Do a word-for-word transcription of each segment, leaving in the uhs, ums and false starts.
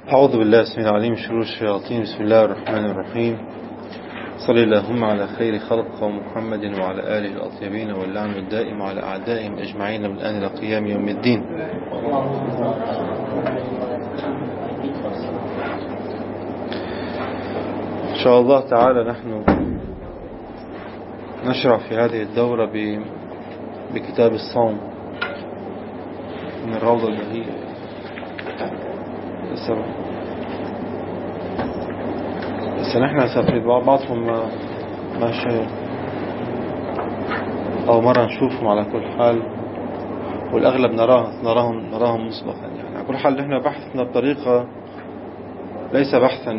أعوذ بالله السميع العليم من شرور الشياطين. بسم الله الرحمن الرحيم. صلى اللهم على خير خلق محمد وعلى آله الأطيبين واللعن الدائم على أعدائهم أجمعين من الآن إلى قيام يوم الدين. إن شاء الله تعالى نحن نشرع في هذه الدورة بكتاب الصوم من الروضة البهية. بس نحن سافرين بعضهم ما ماشي أو مرة نشوفهم على كل حال، والأغلب نراه نراهم نراهم مسبقا. يعني على كل حال نحن بحثنا بطريقة ليس بحثا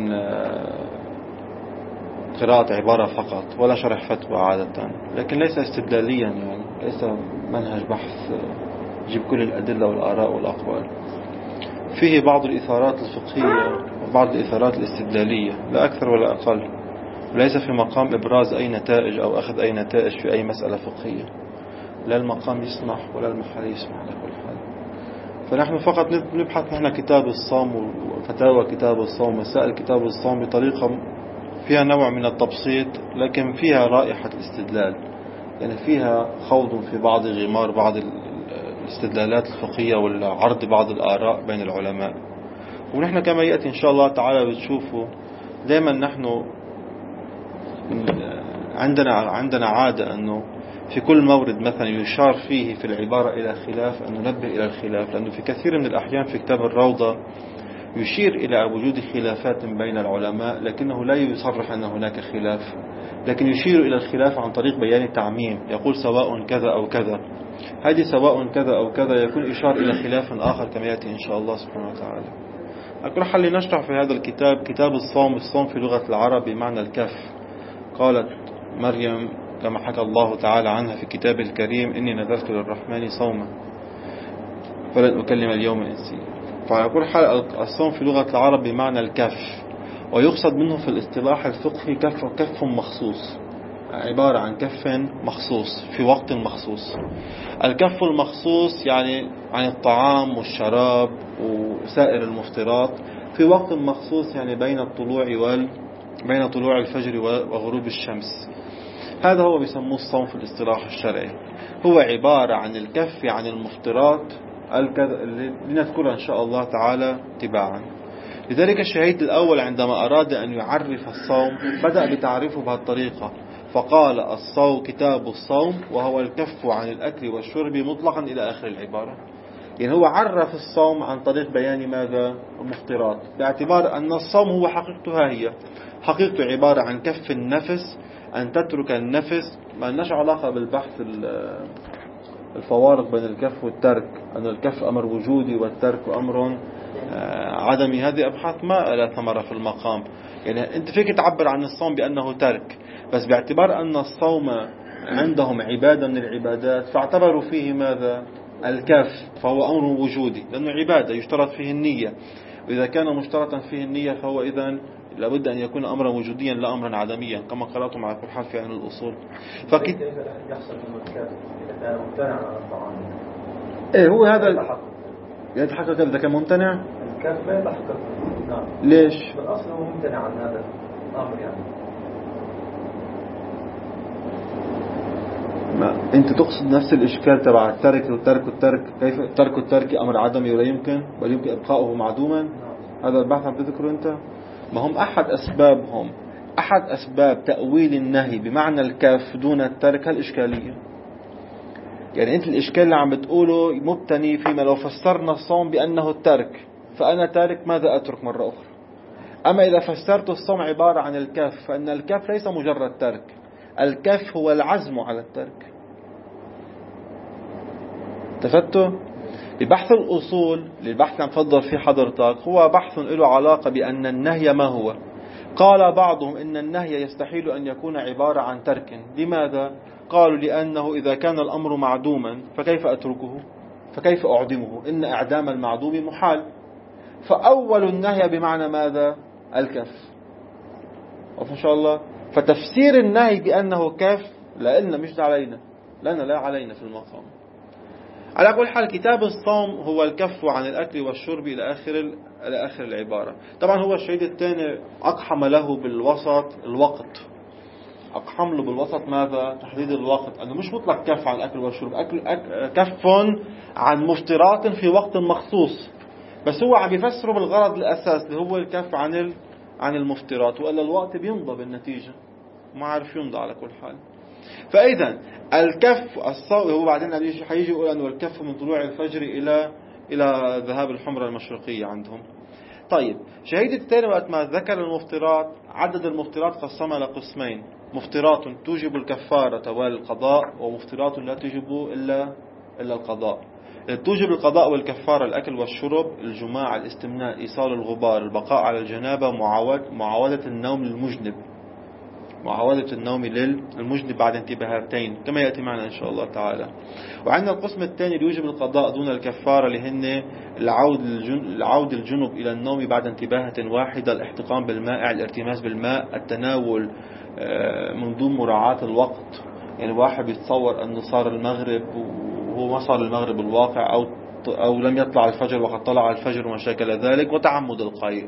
قراءة عبارة فقط ولا شرح فتوى عادة، لكن ليس استدلاليا، يعني ليس منهج بحث يجيب كل الأدلة والآراء والأقوال. فيه بعض الإثارات الفقهية وبعض الإثارات الاستدلالية لا أكثر ولا أقل، ليس في مقام إبراز أي نتائج أو أخذ أي نتائج في أي مسألة فقهية، لا المقام يسمح ولا المحل يسمح على كل حال. فنحن فقط نبحث نحن كتاب الصوم وفتاوى كتاب الصوم، مسائل كتاب الصوم بطريقة فيها نوع من التبسيط، لكن فيها رائحة الاستدلال، يعني فيها خوض في بعض غمار بعض الاستدلالات الفقهية والعرض بعض الآراء بين العلماء. ونحن كما يأتي إن شاء الله تعالى بتشوفوا دائما نحن عندنا عندنا عادة أنه في كل مورد مثلا يشار فيه في العبارة إلى خلاف أن ننبه إلى الخلاف، لأنه في كثير من الأحيان في كتاب الروضة يشير إلى وجود خلافات بين العلماء، لكنه لا يصرح أن هناك خلاف، لكن يشير إلى الخلاف عن طريق بيان التعميم، يقول سواء كذا أو كذا. هذه سواء كذا أو كذا يكون إشار إلى خلاف آخر كما يأتي إن شاء الله سبحانه وتعالى. أقول حل نشرح في هذا الكتاب كتاب الصوم. الصوم في لغة العرب بمعنى الكف. قالت مريم كما حكى الله تعالى عنها في كتاب الكريم: إني نذرت للرحمن صوما فلن أكلم اليوم إنسيا. فأقول حل الصوم في لغة العرب بمعنى الكف، ويقصد منه في الاصطلاح الفقهي كف كف مخصوص، عبارة عن كف مخصوص في وقت مخصوص. الكف المخصوص يعني عن الطعام والشراب وسائر المفطرات في وقت مخصوص، يعني بين الطلوع وال بين طلوع الفجر وغروب الشمس. هذا هو بيسموه الصوم في الاصطلاح الشرعي، هو عبارة عن الكف عن المفطرات اللي لنذكرها إن شاء الله تعالى تباعا. لذلك الشهيد الأول عندما أراد أن يعرف الصوم بدأ بتعريفه بهذه الطريقة، فقال: الصوم كتاب الصوم وهو الكف عن الأكل والشرب مطلقا إلى آخر العبارة. يعني هو عرف الصوم عن طريق بيان ماذا؟ المفطرات، باعتبار أن الصوم هو حقيقتها هي حقيقته عبارة عن كف النفس، أن تترك النفس. ما لناش علاقة بالبحث الفوارق بين الكف والترك، أن الكف أمر وجودي والترك أمر عدمي، هذه أبحاث ما لها ثمرة في المقام. يعني أنت فيك تعبر عن الصوم بأنه ترك، بس باعتبار أن الصوم عندهم عبادة من العبادات فاعتبروا فيه ماذا؟ الكف، فهو أمر وجودي لأنه عبادة يشترط فيه النية، وإذا كان مشترطا فيه النية فهو إذن لابد أن يكون أمرا وجوديا لا أمرا عدميا كما قرأتم على كل حال في علم الأصول. فكيف يحصل منه الكف إذا كان ممتنع عن الطعام؟ إيه هو هذا يتحقق إذا كان ممتنع؟ الكف لا يتحقق. نعم. ليش؟ بالأصل هو ممتنع عن هذا الأمر. يعني ما أنت تقصد نفس الإشكال تبع الترك والترك والترك، كيف ترك الترك أمر عدمي ولا يمكن بل يمكن إبقاؤه معدوما؟ نعم. هذا البحث عم تذكره أنت. ما هم أحد أسبابهم أحد أسباب تأويل النهي بمعنى الكف دون الترك هالإشكالية. يعني أنت الإشكال اللي عم بتقوله مبتني فيما لو فسرنا الصوم بأنه الترك، فأنا تارك ماذا أترك مرة أخرى. أما إذا فسرت الصوم عبارة عن الكف، فإن الكف ليس مجرد ترك، الكف هو العزم على الترك. تفتوا؟ ببحث الأصول للبحث عن فضل في حضرتك هو بحث له علاقة بأن النهي ما هو. قال بعضهم إن النهي يستحيل أن يكون عبارة عن ترك. لماذا؟ قالوا لأنه إذا كان الأمر معدوما فكيف أتركه؟ فكيف أعدمه؟ إن إعدام المعدوم محال. فأول النهي بمعنى ماذا؟ الكف. إن شاء الله. فتفسير النهي بأنه كف لأن مش علينا، لأن لا علينا في المقام. على كل حال كتاب الصوم هو الكف عن الأكل والشرب إلى آخر إلى آخر العبارة. طبعا هو الشهيد الثاني أقحم له بالوسط الوقت، أقحم له بالوسط ماذا؟ تحديد الوقت، أنه مش مطلق كف عن الأكل والشرب، أكل أك... كف عن مفترات في وقت مخصوص، بس هو عم يفسره بالغرض الأساس اللي هو الكف عن ال... عن المفترات، وإلا الوقت بيمضى بالنتيجة، ما عارف يمضى على كل حال. فإذا الكف الصوم هو بعدين حيجي يقول أنه الكف من طلوع الفجر إلى إلى ذهاب الحمرة المشرقية عندهم. طيب شهيد الثاني وقت ما ذكر المفترات عدد المفترات قسمها لقسمين: مفترات توجب الكفارة والقضاء، ومفترات لا توجب إلا إلا القضاء. توجب القضاء والكفارة الأكل والشرب، الجماع، الاستمناء، إيصال الغبار، البقاء على الجنابة، معاودة النوم للمجنب، معاودة النوم للمجنب بعد انتباهاتين كما يأتي معنا إن شاء الله تعالى. وعندنا القسم الثاني اللي يوجب القضاء دون الكفارة، اللي هن العود العود الجنب إلى النوم بعد انتباهة واحدة، الاحتقان بالمائع، الارتماس بالماء، التناول من دون مراعاة الوقت، يعني واحد يتصور أنه صار المغرب وهو ما صار المغرب الواقع، أو أو لم يطلع الفجر وقد طلع الفجر وما شاكل ذلك، وتعمد القيء.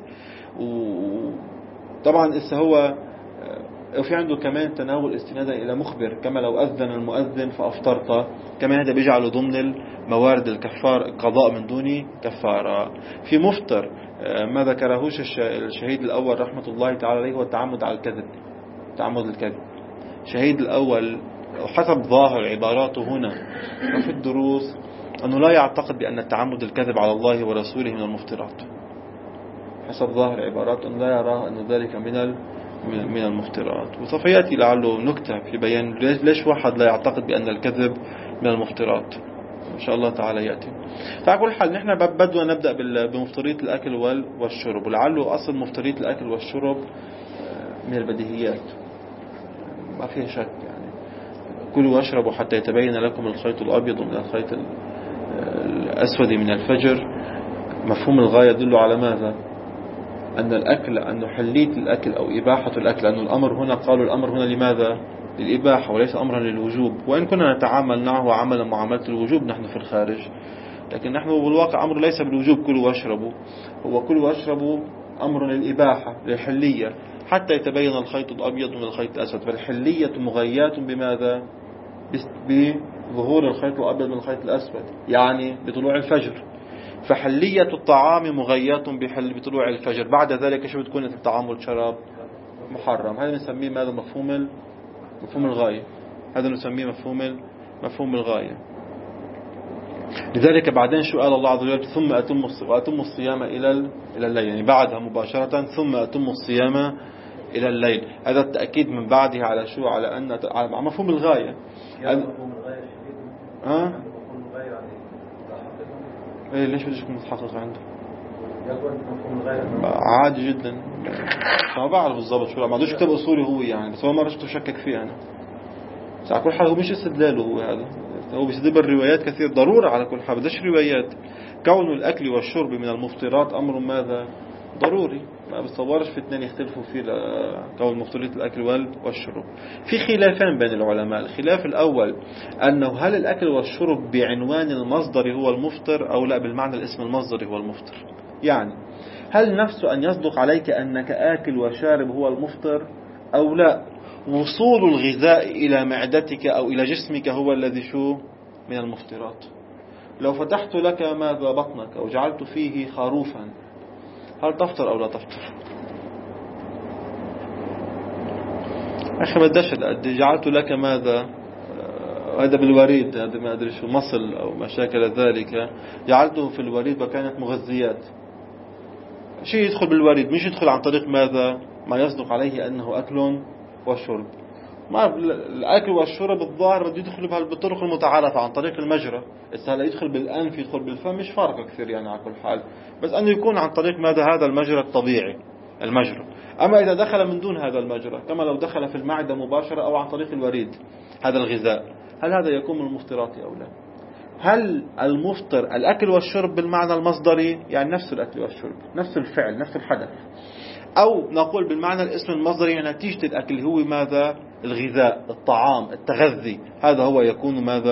وطبعا إذا هو وفي عنده كمان تناول استنادا إلى مخبر، كما لو أذن المؤذن فأفطرت، كما هذا بيجعله ضمن الموارد الكفار قضاء من دون كفارة. في مفطر ما ذكرهوش الشهيد الأول رحمة الله تعالى عليه هو التعمد على الكذب، تعمد الكذب. الشهيد الأول حسب ظاهر عباراته هنا وفي الدروس أنه لا يعتقد بأن التعمد الكذب على الله ورسوله من المفترات، حسب ظاهر عباراته أنه لا يرى أن ذلك من من المفترات. وسوف يأتي لعله نكتة في بيان ليش واحد لا يعتقد بأن الكذب من المفترات إن شاء الله تعالى يأتي. فعلى كل حال نحن بدنا نبدأ بمفترية الأكل والشرب، ولعله أصل مفترية الأكل والشرب من البديهيات ما فيها شك، يعني كلوا واشربوا حتى يتبين لكم الخيط الأبيض من الخيط الأسود من الفجر. مفهوم الغاية يدل على ماذا؟ أن الأكل، أنه حلية الأكل أو إباحة الأكل، أن الأمر هنا قالوا الأمر هنا لماذا؟ للإباحة وليس أمرا للوجوب، وإن كنا نتعامل معه عملا معاملة الوجوب نحن في الخارج، لكن نحن بالواقع أمر ليس بالوجوب كلوا واشربوا، هو كلوا واشربوا أمر للإباحة للحلية حتى يتبين الخيط الأبيض من الخيط الأسود. فالحلية مغيات بماذا؟ بظهور الخيط الأبيض من الخيط الأسود، يعني بطلوع الفجر. فحلية الطعام مغيات بحل بطلوع الفجر، بعد ذلك شو بتكون الطعام والشراب محرم. هذا نسميه ماذا؟ مفهوم مفهوم الغاية، هذا نسميه مفهوم مفهوم الغاية. لذلك بعدين شو قال الله عز وجل؟ ثم أتم أتم الصيام إلى إلى الليل، يعني بعدها مباشرة ثم أتم الصيام إلى الليل. هذا التأكيد من بعده على شو؟ على أن على مفهوم الغاية. مفهوم الغاية ها؟ إيه ليش بدش يكون متحقق عنده؟ عادي جدا، ما بعرف بالضبط شو، ما عندوش كتاب أصولي هو يعني، بس هو ما رجعت أشكك فيه أنا. بس على كل حال هو مش استدلاله هو هذا، هو بيستدل بالروايات كثير ضرورة. على كل حال بدش روايات، كون الأكل والشرب من المفطرات أمر ماذا؟ ضروري، ما بتصورش في اثنين يختلفوا فيه كون مفطرية الأكل والشرب. في خلافين بين العلماء. الخلاف الأول أنه هل الأكل والشرب بعنوان المصدر هو المفطر أو لا بالمعنى الاسم المصدر هو المفطر، يعني هل نفس أن يصدق عليك أنك آكل وشارب هو المفطر أو لا وصول الغذاء إلى معدتك أو إلى جسمك هو الذي شو من المفطرات. لو فتحت لك ماذا بطنك أو جعلت فيه خروفا هل تفطر أو لا تفطر؟ أخي بدش جعلت لك ماذا هذا بالوريد، هذا ما أدري شو مصل أو ما شاكل ذلك، جعلته في الوريد وكانت مغذيات، شيء يدخل بالوريد مش يدخل عن طريق ماذا ما يصدق عليه أنه أكل وشرب. ما الأكل والشرب الظاهر بده يدخل بالطرق المتعارفة عن طريق المجرى، السهل يدخل بالأنف يدخل بالفم مش فارقة كثير يعني على كل حال، بس أنه يكون عن طريق ماذا هذا المجرى الطبيعي المجرى. أما إذا دخل من دون هذا المجرى كما لو دخل في المعدة مباشرة أو عن طريق الوريد هذا الغذاء، هل هذا يكون من المفطرات أو لا؟ هل المفطر الأكل والشرب بالمعنى المصدري يعني نفس الأكل والشرب نفس الفعل نفس الحدث، أو نقول بالمعنى الاسم المصدري يعني نتيجة الأكل هو ماذا الغذاء الطعام التغذي، هذا هو يكون ماذا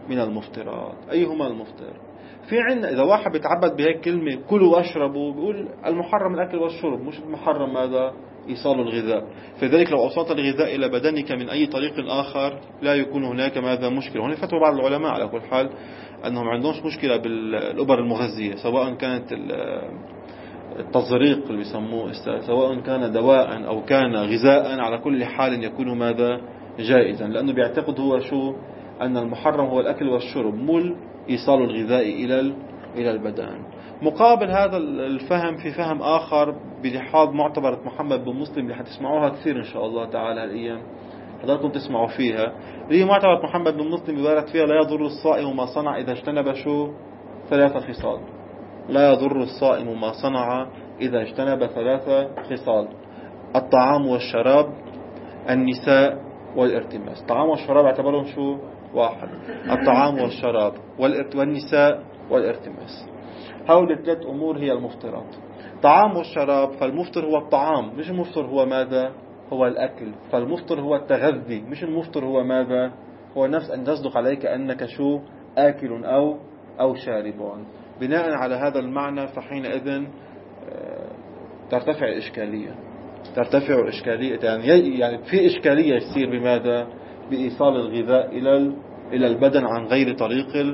من المفطرات. أيهما المفطر؟ في عندنا إذا واحد بيتعبد بهيك كلمة كلوا واشربوا، بيقول المحرم الأكل والشرب، مش المحرم ماذا؟ إيصال الغذاء. فلذلك لو أوصلت الغذاء إلى بدنك من أي طريق آخر لا يكون هناك ماذا مشكلة. هنا فتوى بعض العلماء على كل حال أنهم عندهمش مشكلة بالأبر المغذية، سواء كانت التزريق اللي بيسموه، سواء كان دواء أو كان غذاء، على كل حال يكون ماذا جائزا، لأنه بيعتقد هو شو أن المحرم هو الأكل والشرب مل إيصال الغذاء إلى إلى البدن. مقابل هذا الفهم في فهم آخر بلحاظ معتبرة محمد بن مسلم اللي حتسمعوها كثير إن شاء الله تعالى الأيام، حضراتكم تسمعوا فيها، اللي هي معتبرة محمد بن مسلم يبارك فيها لا يضر الصائم ما صنع إذا اجتنب شو ثلاثة خصال. لا يضر الصائم ما صنع إذا اجتنب ثلاثة خصال: الطعام والشراب، النساء والارتماس. الطعام والشراب اعتبرهم شو واحد، الطعام والشراب والنساء والارتماس. هؤلاء الثلاث أمور هي المفطرات. طعام والشراب، فالمفطر هو الطعام، مش المفطر هو ماذا؟ هو الأكل. فالمفطر هو التغذي، مش المفطر هو ماذا؟ هو نفس أن تصدق عليك أنك شو آكل أو أو شارب. بناء على هذا المعنى فحينئذ ترتفع الإشكالية ترتفع الإشكالية يعني يعني في إشكالية يصير بماذا؟ بإيصال الغذاء إلى إلى البدن عن غير طريق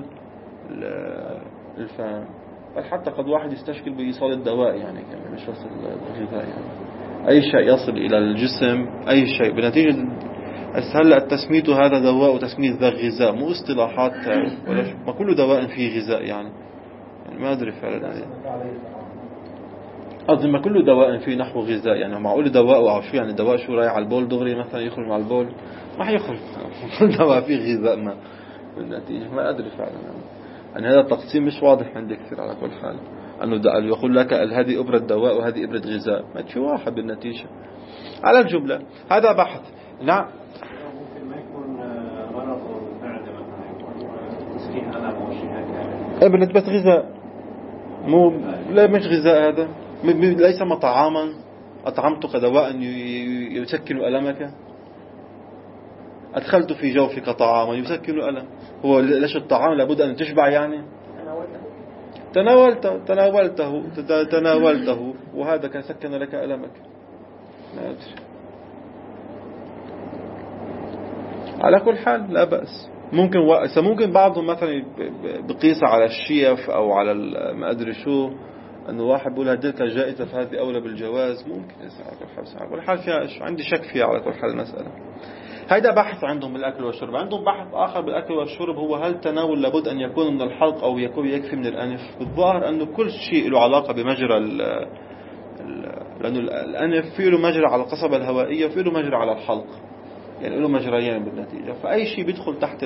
الفم. بل حتى قد واحد يستشكل بإيصال الدواء، يعني مش بس الغذاء، يعني أي شيء يصل إلى الجسم، أي شيء بنتيجة هلا التسمية هذا دواء وتسمية ذا غذاء، مو اصطلاحات ولا ما كل دواء فيه غذاء، يعني, يعني ما أدري فعلا يعني. قصدي ما كل دواء فيه نحو غذاء، يعني معقول دواء وعشو، يعني دواء شو رايح على البول دغري مثلا يخرج مع البول ما حيخرج كل دواء فيه غذاء ما بالنتيجة. ما أدري فعلا يعني. يعني هذا التقسيم مش واضح عندي كثير على كل حال، أنه يقول لك هذه إبرة دواء وهذه إبرة غذاء، ما تشي واحد بالنتيجة على الجملة. هذا بحث. نعم ممكن ما يكون غلط ومعدة مثلا، يكون تسخين ألم أو شيء هكذا. ابنة بس غذاء، مو لا مش غذاء، هذا ليس ما طعاما أطعمتك دواء يسكن ألمك، أدخلت في جوفك طعاما يسكن ألم. هو ليش الطعام لابد أن تشبع يعني؟ تناولته تناولته تناولته وهذا كان سكن لك ألمك. لا أدري. على كل حال لا بأس. ممكن و... ممكن بعضهم مثلا بقيس على الشيف أو على ما أدري شو، أنه واحد بيقول هديك جائزة فهذه أولى بالجواز، ممكن على كل حال فيها عندي شك فيها على كل حال المسألة. هيدا بحث عندهم بالأكل والشرب. عندهم بحث آخر بالأكل والشرب، هو هل التناول لابد أن يكون من الحلق أو يكون يكفي من الأنف. بالظاهر أنه كل شيء له علاقة بمجرى ال لأنه الأنف فيه له مجرى على القصبة الهوائية وفيه له مجرى على الحلق، يعني له مجريين بالنتيجة. فأي شيء بيدخل تحت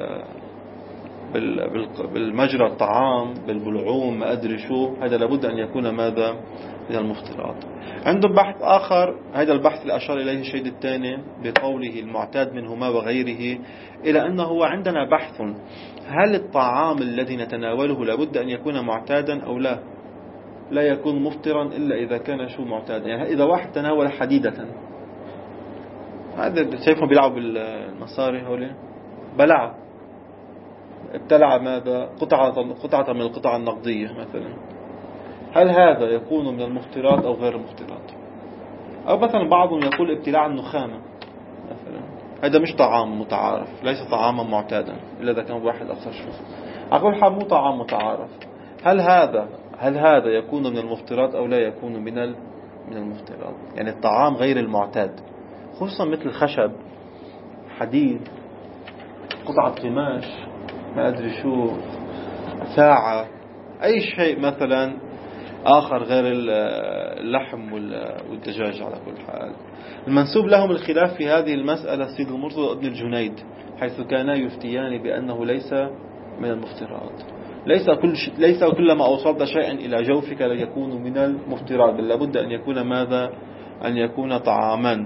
بالمجرى الطعام بالبلعوم ما أدري شو، هذا لابد أن يكون ماذا؟ من المفطرات. عندهم بحث آخر، هذا البحث اللي أشار إليه الشيء الثاني بقوله المعتاد منهما وغيره، إلى أنه عندنا بحث هل الطعام الذي نتناوله لابد أن يكون معتادا أو لا لا يكون مفطرا إلا إذا كان شو معتادا. يعني إذا واحد تناول حديدة، هذا شايفهم بيلعبوا بالمصاري هولي، بلع ابتلع ماذا؟ قطعة قطعة من القطع النقدية مثلا، هل هذا يكون من المفطرات أو غير المفطرات؟ أو مثلا بعضهم يقول ابتلاع النخامة مثلا، هذا مش طعام متعارف، ليس طعاما معتادا إلا إذا كان واحد أكثر شو. أقول حال مو طعام متعارف، هل هذا هل هذا يكون من المفطرات أو لا يكون من من المفطرات؟ يعني الطعام غير المعتاد، خصوصا مثل الخشب، حديد، قطعة قماش، ما أدري شو، ساعة، أي شيء مثلا آخر غير اللحم والدجاج. على كل حال المنسوب لهم الخلاف في هذه المسألة سيد المرتضى وابن الجنيد، حيث كانا يفتيان بأنه ليس من المفطرات. ليس كل ش... ليس كلما أوصلت شيئا إلى جوفك ليكون من المفطرات، بل لابد أن يكون ماذا؟ أن يكون طعاما.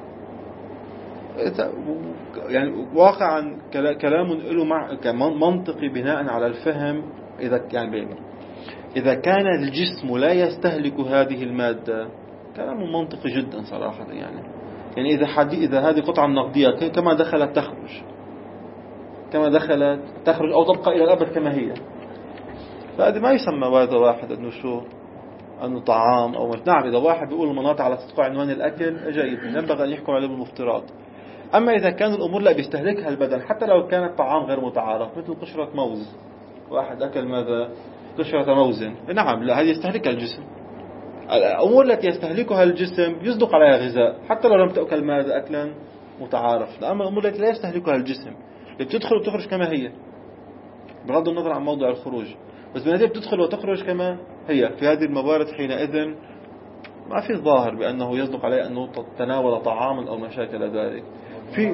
يعني واقعا كلام له مع منطقي بناء على الفهم. إذا كان إذا كان الجسم لا يستهلك هذه المادة، كلام منطقي جدا صراحة. يعني يعني إذا حدي إذا هذه قطعة نقدية كما دخلت تخرج، كما دخلت تخرج أو تبقى إلى الأبد كما هي. فهذا ما يسمى هذا واحد أنه شو أنه طعام أو مش. نعم إذا واحد بيقول المناط على صدق عنوان الأكل جيد، ينبغي أن يحكم عليه بالمفطرات. أما إذا كان الأمور لا بيستهلكها البدن حتى لو كانت طعام غير متعارف مثل قشرة موز، واحد أكل ماذا؟ قشرة موز، نعم لا هذه يستهلكها الجسم. الأمور التي يستهلكها الجسم يصدق عليها غذاء حتى لو لم تأكل ماذا أكلا متعارف. أما الأمور التي لا يستهلكها الجسم اللي بتدخل وتخرج كما هي بغض النظر عن موضع الخروج، بس بالنتيجة بتدخل وتخرج كما هي، في هذه الموارد حينئذ ما في ظاهر بأنه يصدق عليه أنه تناول طعاما أو ما شاكل ذلك. في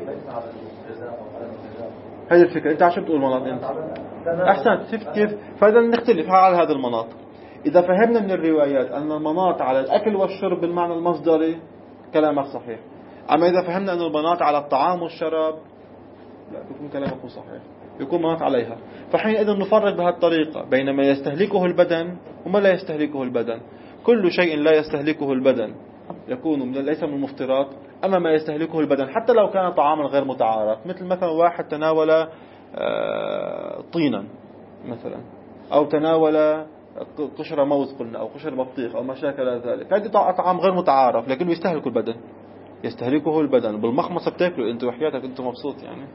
هذه الفكرة أنت عشان تقول مناط أنت أحسنت كيف؟ فإذا نختلف على هذا المناط. إذا فهمنا من الروايات أن المناط على الأكل والشرب بالمعنى المصدري كلامك صحيح. أما إذا فهمنا أن المناط على الطعام والشراب لا يكون كلامك صحيح، يكون مناط عليها. فحينئذ نفرق بهالطريقة بين ما يستهلكه البدن وما لا يستهلكه البدن. كل شيء لا يستهلكه البدن يكون من ليس من المفطرات. أما ما يستهلكه البدن حتى لو كان طعاما غير متعارف، مثل مثلا واحد تناول طينا مثلا أو تناول قشرة موز قلنا أو قشرة بطيخ أو ما شاكل ذلك، هذه طعام غير متعارف لكنه يستهلك البدن، يستهلكه البدن. بالمخمصة بتاكله أنت وحياتك أنت مبسوط يعني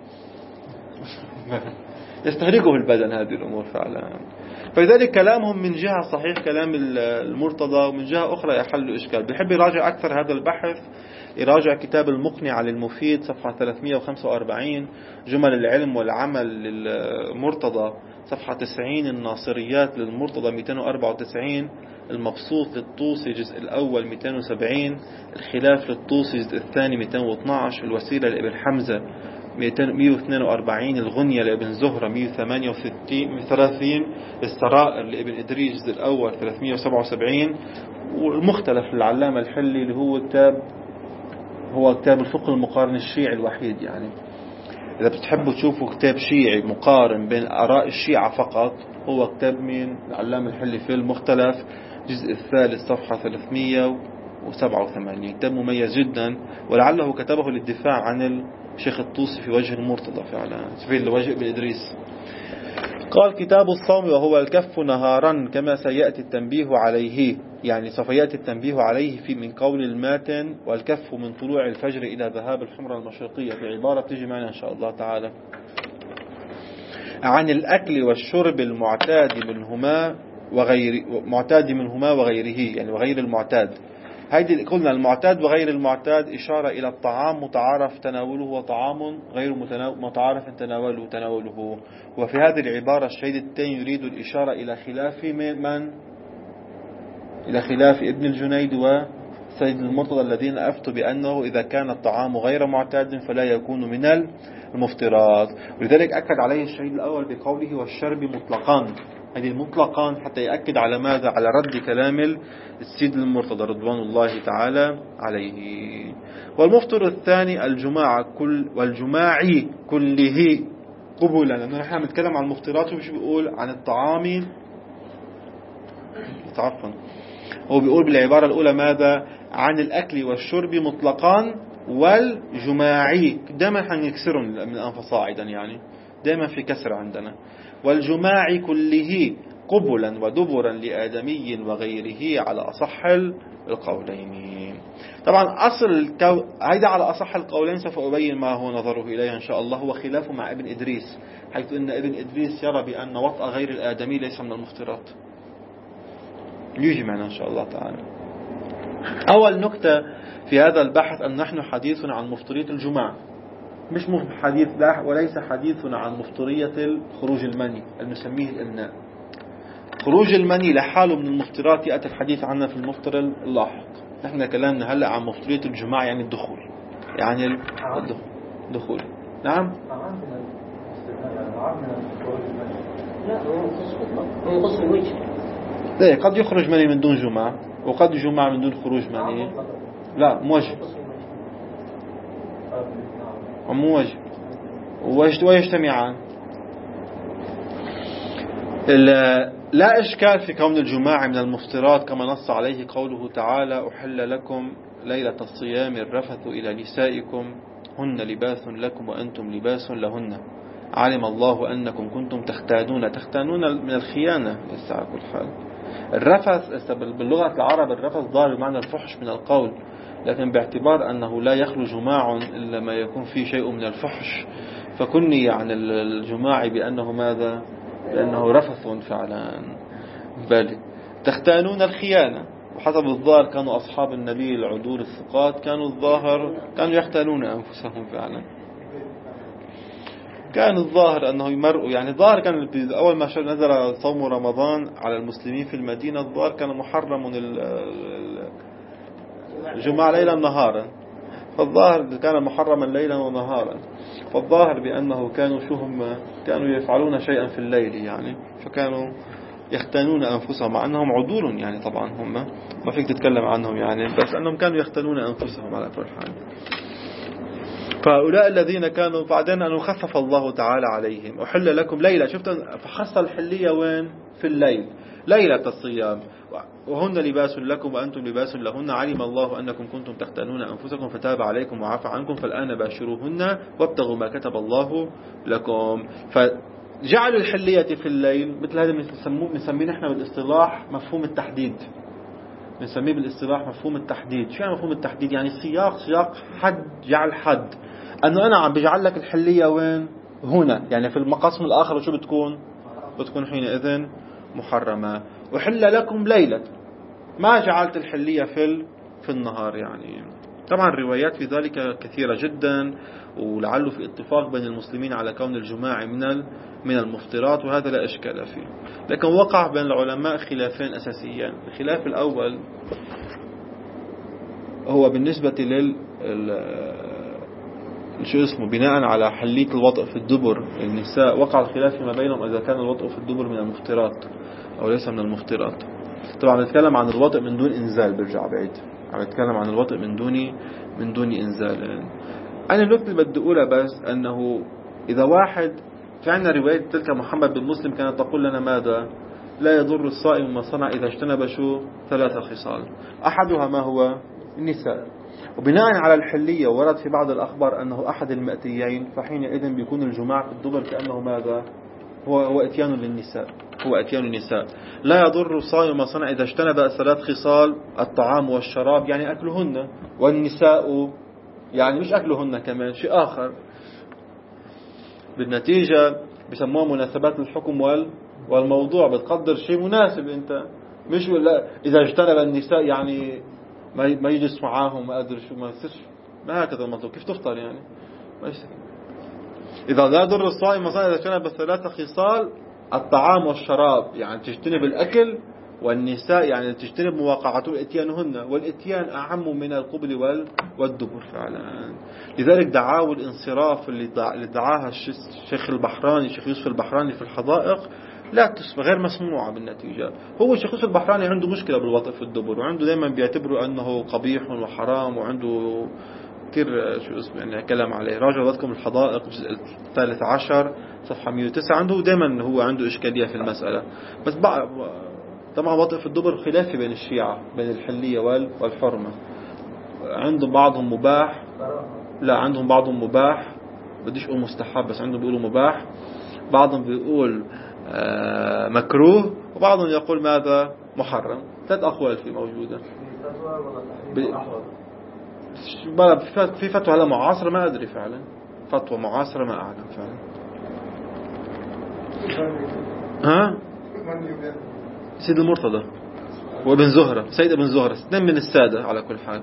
يستهلكه البدن هذه الأمور فعلا. فلذلك كلامهم من جهة صحيح كلام المرتضى، ومن جهة أخرى يحل إشكال. بيحب يراجع أكثر هذا البحث يراجع كتاب المقنع للمفيد صفحة ثلاثمئة وخمسة وأربعين، جمل العلم والعمل للمرتضى صفحة تسعين، الناصريات للمرتضى مئتين وأربعة وتسعين، المبسوط للطوسي الجزء الأول مئتين وسبعين، الخلاف للطوسي الجزء الثاني مئتين واثني عشر، الوسيلة لابن حمزة مئة واثنين وأربعين، الغنية لابن زهرة مئة وثمانية وثلاثين، السرائر لابن إدريس الجزء الأول ثلاثمئة وسبعة وسبعين، والمختلف للعلامة الحلي اللي هو كتاب هو كتاب الفقه المقارن الشيعي الوحيد. يعني إذا بتحبوا تشوفوا كتاب شيعي مقارن بين آراء الشيعة فقط هو كتاب من العلامة الحلي في المختلف الجزء الثالث صفحة ثلاثمئة وسبعة وثمانين. كتاب مميز جدا ولعله كتبه للدفاع عن الشيخ الطوسي في وجه المرتضى فعلا في وجه ابن إدريس. قال كتاب الصوم وهو الكف نهارا كما سيأتي التنبيه عليه، يعني سوف يأتي التنبيه عليه في من قول الماتن والكف من طلوع الفجر إلى ذهاب الحمرة المشرقية، في عبارة بتيجي معنا إن شاء الله تعالى عن الأكل والشرب المعتاد منهما وغير معتاد منهما وغيره، يعني وغير المعتاد. هيدي قلنا المعتاد وغير المعتاد إشارة إلى الطعام متعارف تناوله وطعام غير متعارف تناوله تناوله وفي هذه العبارة الشهيد التين يريد الإشارة إلى خلاف من إلى خلاف ابن الجنيد وسيد المرتضى الذين أفتوا بأنه إذا كان الطعام غير معتاد فلا يكون من المفطرات. ولذلك أكد عليه الشهيد الأول بقوله والشرب مطلقان، هذه المطلقان حتى يأكد على ماذا؟ على رد كلام السيد المرتضى رضوان الله تعالى عليه. والمفطر الثاني الجماع كل والجماعي كله قبولا، لأنه نحن نتكلم عن المفطرات ومش بيقول عن الطعام عفوا، هو بيقول بالعبارة الأولى ماذا؟ عن الأكل والشرب مطلقان والجماعي، دائما حنكسرهم من الأنف صاعدا، يعني دائما في كسر عندنا. والجماع كله قبلا ودبرا لآدمي وغيره على أصح القولين. طبعا أصل الكو... هيدا على أصح القولين سوف أبين ما هو نظره إليه إن شاء الله. هو خلافه مع ابن إدريس، حيث أن ابن إدريس يرى بأن وطأ غير الآدمي ليس من المفطرات. يجي معنا إن شاء الله تعالى. أول نكتة في هذا البحث أن نحن حديث عن مفطرية الجماع، مش حديث لا وليس حديثنا عن مفطرية خروج المني المسميه الإمناء. خروج المني لحاله من المفطرات يأتي الحديث عنه في المفطر اللاحق. نحن كلامنا هلأ عن مفطرية الجماع، يعني الدخول، يعني الدخول. نعم لا، قد يخرج مني من دون جماع وقد جماع من دون خروج مني. لا موجه وموجه ويجتمعان. لا إشكال في كون الجماع من المفطرات كما نص عليه قوله تعالى أحل لكم ليلة الصيام الرفث إلى نسائكم هن لباس لكم وأنتم لباس لهن. علم الله أنكم كنتم تختانون تختانون من الخيانة لسه على كل حال. الرفث باللغة العرب الرفث ضار بمعنى الفحش من القول، لكن باعتبار أنه لا يخلو جماع إلا ما يكون فيه شيء من الفحش، فكني عن الجماع بأنه ماذا؟ بأنه رفث فعلا. بل تختانون الخيانة. وحسب الظاهر كانوا أصحاب النبي العدول الثقات كانوا الظاهر كانوا يختانون أنفسهم فعلا. كان الظاهر أنه يمرؤوا، يعني الظاهر كان أول ما نزل صوم رمضان على المسلمين في المدينة الظاهر كان محرم الجمعة ليلا نهارا، فالظاهر كان محرما ليلا ونهارا، فالظاهر بأنه كانوا شو هم كانوا يفعلون شيئا في الليل يعني، فكانوا يختانون أنفسهم مع أنهم عدول يعني طبعا هم ما فيك تتكلم عنهم يعني، بس أنهم كانوا يختانون أنفسهم على كل حال. فهؤلاء الذين كانوا بعدين أنه خفف الله تعالى عليهم أحل لكم ليلة. شفت فحص الحلية وين؟ في الليل، ليلة الصيام، وهن لباس لكم وأنتم لباس لهن علم الله أنكم كنتم تختانون أنفسكم فتاب عليكم وعفى عنكم فالآن باشروهن وابتغوا ما كتب الله لكم. فجعلوا الحلية في الليل مثل هذا بنسميه نحن بالاصطلاح مفهوم التحديد، بنسميه بالاصطلاح مفهوم التحديد. شو يعني مفهوم التحديد؟ يعني سياق سياق حد، جعل حد أنه أنا عم بجعل لك الحلية وين؟ هنا، يعني في المقاسم الآخر شو بتكون؟ بتكون حينئذ محرمة. وحل لكم ليلة، ما جعلت الحلية في في النهار يعني. طبعا الروايات في ذلك كثيرة جدا، ولعله في اتفاق بين المسلمين على كون الجماع من من المفطرات، وهذا لا إشكال فيه. لكن وقع بين العلماء خلافين أساسيين. الخلاف الأول هو بالنسبة لل شو اسمه بناء على حلية الوطء في الدبر النساء، وقع الخلاف فيما بينهم إذا كان الوطء في الدبر من المفطرات أو ليس من المفطرات. طبعا نتكلم عن الوطء من دون إنزال، برجع بعيد عم نتكلم عن الوطء من دون من دون إنزال. أنا النقطة اللي بدي أقولها بس أنه إذا واحد في عندنا رواية تلك محمد بن مسلم كانت تقول لنا ماذا؟ لا يضر الصائم ما صنع إذا اجتنب شو ثلاثة خصال، أحدها ما هو؟ النساء. وبناء على الحلية ورد في بعض الأخبار أنه أحد المأتيين، فحينئذ بيكون الجماع في الدبر كأنه ماذا؟ هو هو إتيان للنساء، هو إتيان النساء. لا يضر الصائم ما صنع إذا اجتنب ثلاث خصال، الطعام والشراب يعني أكلهن، والنساء يعني مش أكلهن كمان شيء آخر. بالنتيجة بسموها مناسبات الحكم والموضوع، بتقدر شيء مناسب أنت، مش ولا إذا اجتنب النساء يعني ما يجلس معاهم ما أدري شو ما يصيرش، ما هكذا الموضوع. كيف تفطر يعني؟ ما يصير. إذا لا يضر الصائم ما صنع إذا اجتنب ثلاثة خصال، الطعام والشراب يعني تجتنب الأكل، والنساء يعني تجتنب مواقعته اتيانهن، والاتيان أعم من القبل والدبر فعلا. لذلك دعاوا الانصراف اللي دعاها الشيخ البحراني الشيخ يوسف البحراني في الحدائق لا تسمى، غير مسموعة بالنتيجة. هو الشيخ يوسف البحراني عنده مشكلة بالوطء في الدبر، وعنده دائما بيعتبره أنه قبيح وحرام، وعنده كثير شو اسمه يعني كلام عليه. راجعوا لكم الحدائق الجزء الثالث عشر صفحة مئة وتسعة، عنده دائما هو عنده إشكالية في المسألة. بس بعد طبعا وطء في الدبر خلافي بين الشيعة بين الحلية والحرمة. عندهم بعضهم مباح، لا عندهم بعضهم مباح، بديش أقول مستحب بس عندهم بيقولوا مباح، بعضهم بيقول مكروه، وبعضهم يقول ماذا؟ محرم. ثلاث أقوال في موجودة. في فتوى هلا معاصرة ما أدري فعلا، فتوى معاصرة ما أعلم فعلا. ها؟ سيد المرتضى وابن زهرة، سيد ابن زهرة، اثنين من السادة على كل حال.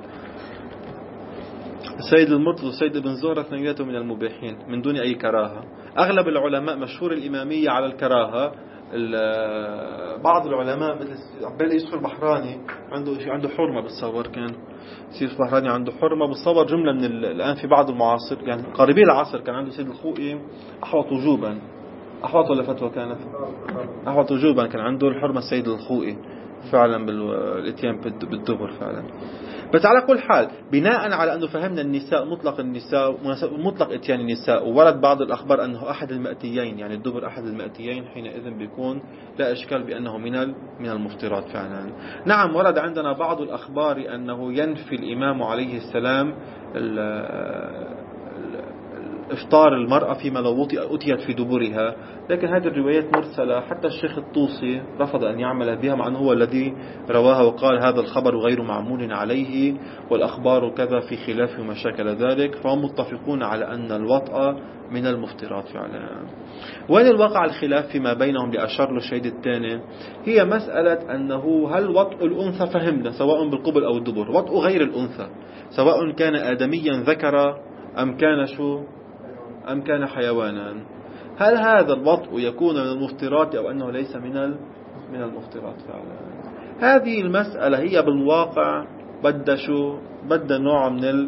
السيد المرتضى والسيد ابن زهرة اثنيناتهم من المباحين من دون أي كراهة. أغلب العلماء مشهور الإمامية على الكراهة. بعض العلماء مثل عبد يوسف البحراني عنده عنده حرمة بالصور، كان يوسف البحراني عنده حرمة بالصور. جملة من الآن في بعض المعاصر يعني قريبي العصر كان عنده سيد الخوئي أحوط وجوبا، أحوط ولا فتوى كانت أحوط وجوبا، كان عنده الحرمة السيد الخوئي فعلا بالاتيان بالدبر فعلا. بس على كل حال بناء على أنه فهمنا النساء مطلق النساء مطلق اتيان النساء، وورد بعض الأخبار أنه أحد المأتيين يعني الدبر أحد المأتيين، حينئذ بيكون لا إشكال بأنه من من المفطرات فعلا. نعم ورد عندنا بعض الأخبار أنه ينفي الإمام عليه السلام إفطار المرأة فيما لو أتيت في دبرها، لكن هذه الروايات مرسلة. حتى الشيخ الطوسي رفض أن يعمل بها، مع أنه هو الذي رواها وقال هذا الخبر غير معمول عليه والأخبار كذا في خلاف وما شاكل ذلك. فهم متفقون على أن الوطأ من المفطرات فعلا. وين الواقع الخلاف فيما بينهم لأشار له الشهيد الثاني؟ هي مسألة أنه هل وطء الأنثى فهمنا سواء بالقبل أو الدبر، وطء غير الأنثى سواء كان آدميا ذكر أم كان شو أم كان حيوانا، هل هذا الوطء يكون من المفطرات أو أنه ليس من من المفطرات فعلا؟ هذه المسألة هي بالواقع بدها شو بدها نوع من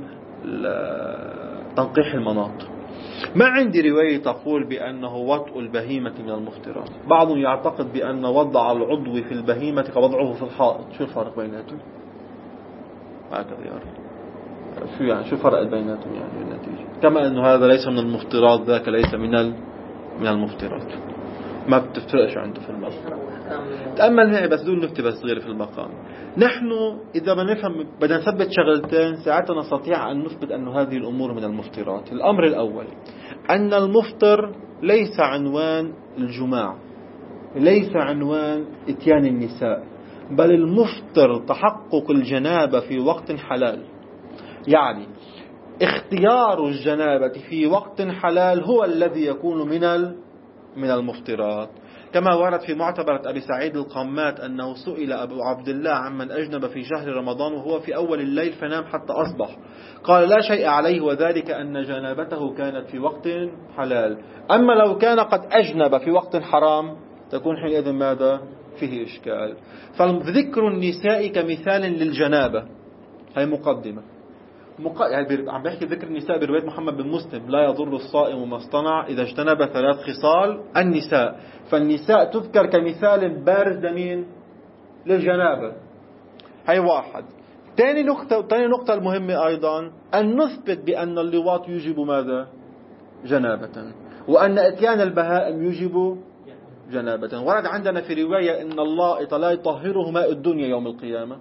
تنقيح المناط. ما عندي رواية تقول بأنه وطء البهيمة من المفطرات. بعضهم يعتقد بأن وضع العضو في البهيمة كوضعه في الحائط. شو الفرق بيناتهم؟ هكذا يعرف شو يعني شو فرق بيناتهم يعني النتيجة؟ كما أنه هذا ليس من المفطرات ذاك ليس من من المفطرات، ما بتفرقش عنده في المقام. تأمل هاي بس دون نكتة بس صغيرة في المقام. نحن إذا ما نفهم بدنا نثبت شغلتين ساعتها نستطيع أن نثبت أن هذه الأمور من المفطرات. الأمر الأول أن المفطر ليس عنوان الجماع، ليس عنوان إتيان النساء، بل المفطر تحقق الجنابة في وقت حلال. يعني اختيار الجنابة في وقت حلال هو الذي يكون من من المفطرات. كما ورد في معتبرة أبي سعيد القمات أنه سئل أبو عبد الله عمن أجنب في شهر رمضان وهو في أول الليل فنام حتى أصبح، قال لا شيء عليه وذلك أن جنابته كانت في وقت حلال. أما لو كان قد أجنب في وقت حرام تكون حينئذ ماذا؟ فيه إشكال. فذكر النساء كمثال للجنابة هي مقدمة مق... يعني عم بيحكي ذكر النساء برواية محمد بن مسلم لا يضر الصائم ما اصطنع إذا اجتنب ثلاث خصال النساء. فالنساء تذكر كمثال بارز لمين؟ للجنابة. هي واحد. ثاني نقطة ثاني نقطة المهمة أيضا أن نثبت بأن اللواط يجب ماذا؟ جنابة، وأن إتيان البهائم يجب جنابة. ورد عندنا في رواية إن الله لا يطهره ماء الدنيا يوم القيامة،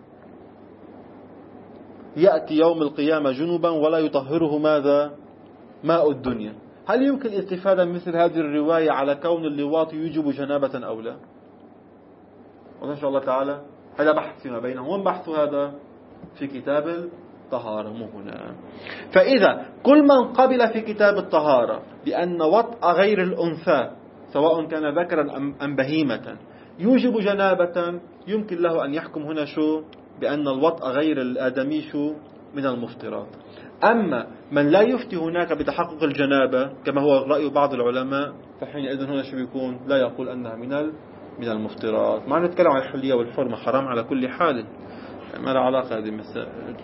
يأتي يوم القيامة جنبا ولا يطهره ماذا؟ ماء الدنيا. هل يمكن الاستفادة من مثل هذه الرواية على كون اللواط يوجب جنابة أو لا؟ وإن شاء الله تعالى هذا بحث فيما بينهم. وين بحث هذا؟ في كتاب الطهارة مو هنا. فإذا كل من قبل في كتاب الطهارة بأن وطأ غير الأنثى سواء كان ذكرا أم بهيمة يوجب جنابة، يمكن له أن يحكم هنا شو؟ بأن الوطأ غير الآدمي شو؟ من المفطرات. أما من لا يفتي هناك بتحقق الجنابة كما هو رأي بعض العلماء فحينئذ هنا شو بيكون؟ لا يقول أنها من من المفطرات. ما نتكلم عن الحلية والحرمة، حرام على كل حال، ما له علاقة هذه المسائل.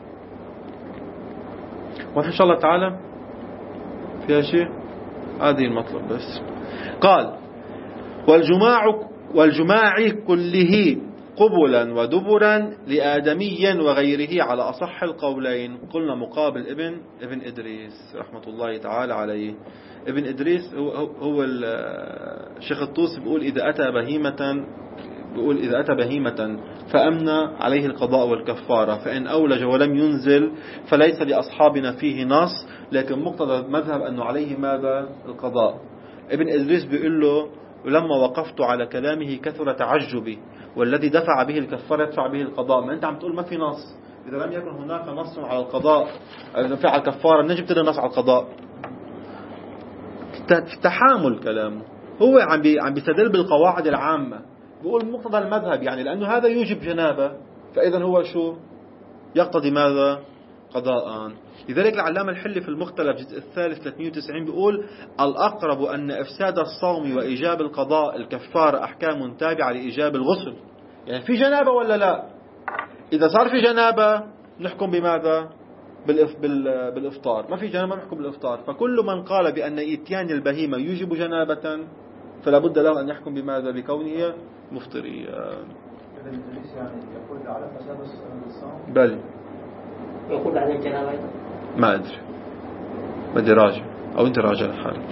وإن شاء الله تعالى فيها شيء هذه المطلب بس. قال والجماع والجماع كله قبلا ودبرا لآدمي وغيره على أصح القولين. قلنا مقابل ابن ابن إدريس رحمة الله تعالى عليه. ابن إدريس هو, هو الشيخ الطوسي بيقول إذا أتى بهيمة بيقول إذا أتى بهيمة فأمنى عليه القضاء والكفارة، فإن أولج ولم ينزل فليس لأصحابنا فيه نص، لكن مقتضى المذهب أنه عليه ماذا؟ القضاء. ابن إدريس بيقول له ولما وقفت على كلامه كثر تعجبي، والذي دفع به الكفارة يدفع به القضاء. ما أنت عم تقول ما في نص، إذا لم يكن هناك نص على القضاء على الكفارة نجيب تدري نص على القضاء. تحامل كلامه، هو عم عم بيستدل بالقواعد العامة، بيقول مقتضى المذهب يعني لأنه هذا يوجب جنابة فإذا هو شو يقتضي ماذا؟ قضاء. لذلك العلامة الحلي في المختلف الجزء الثالث ثلاثمئة وتسعين بيقول الأقرب أن إفساد الصوم وإيجاب القضاء الكفارة أحكام تابعة لإيجاب الغسل. يعني في جنابة ولا لا؟ إذا صار في جنابة نحكم بماذا؟ بالإفطار. ما في جنابة نحكم بالإفطار. فكل من قال بأن إتيان البهيمة يوجب جنابة فلا بد له أن يحكم بماذا؟ بكونه مفطريا. بل يقول عن الجنابة ما أدري، بدي راجع أو أنت راجع لحالك.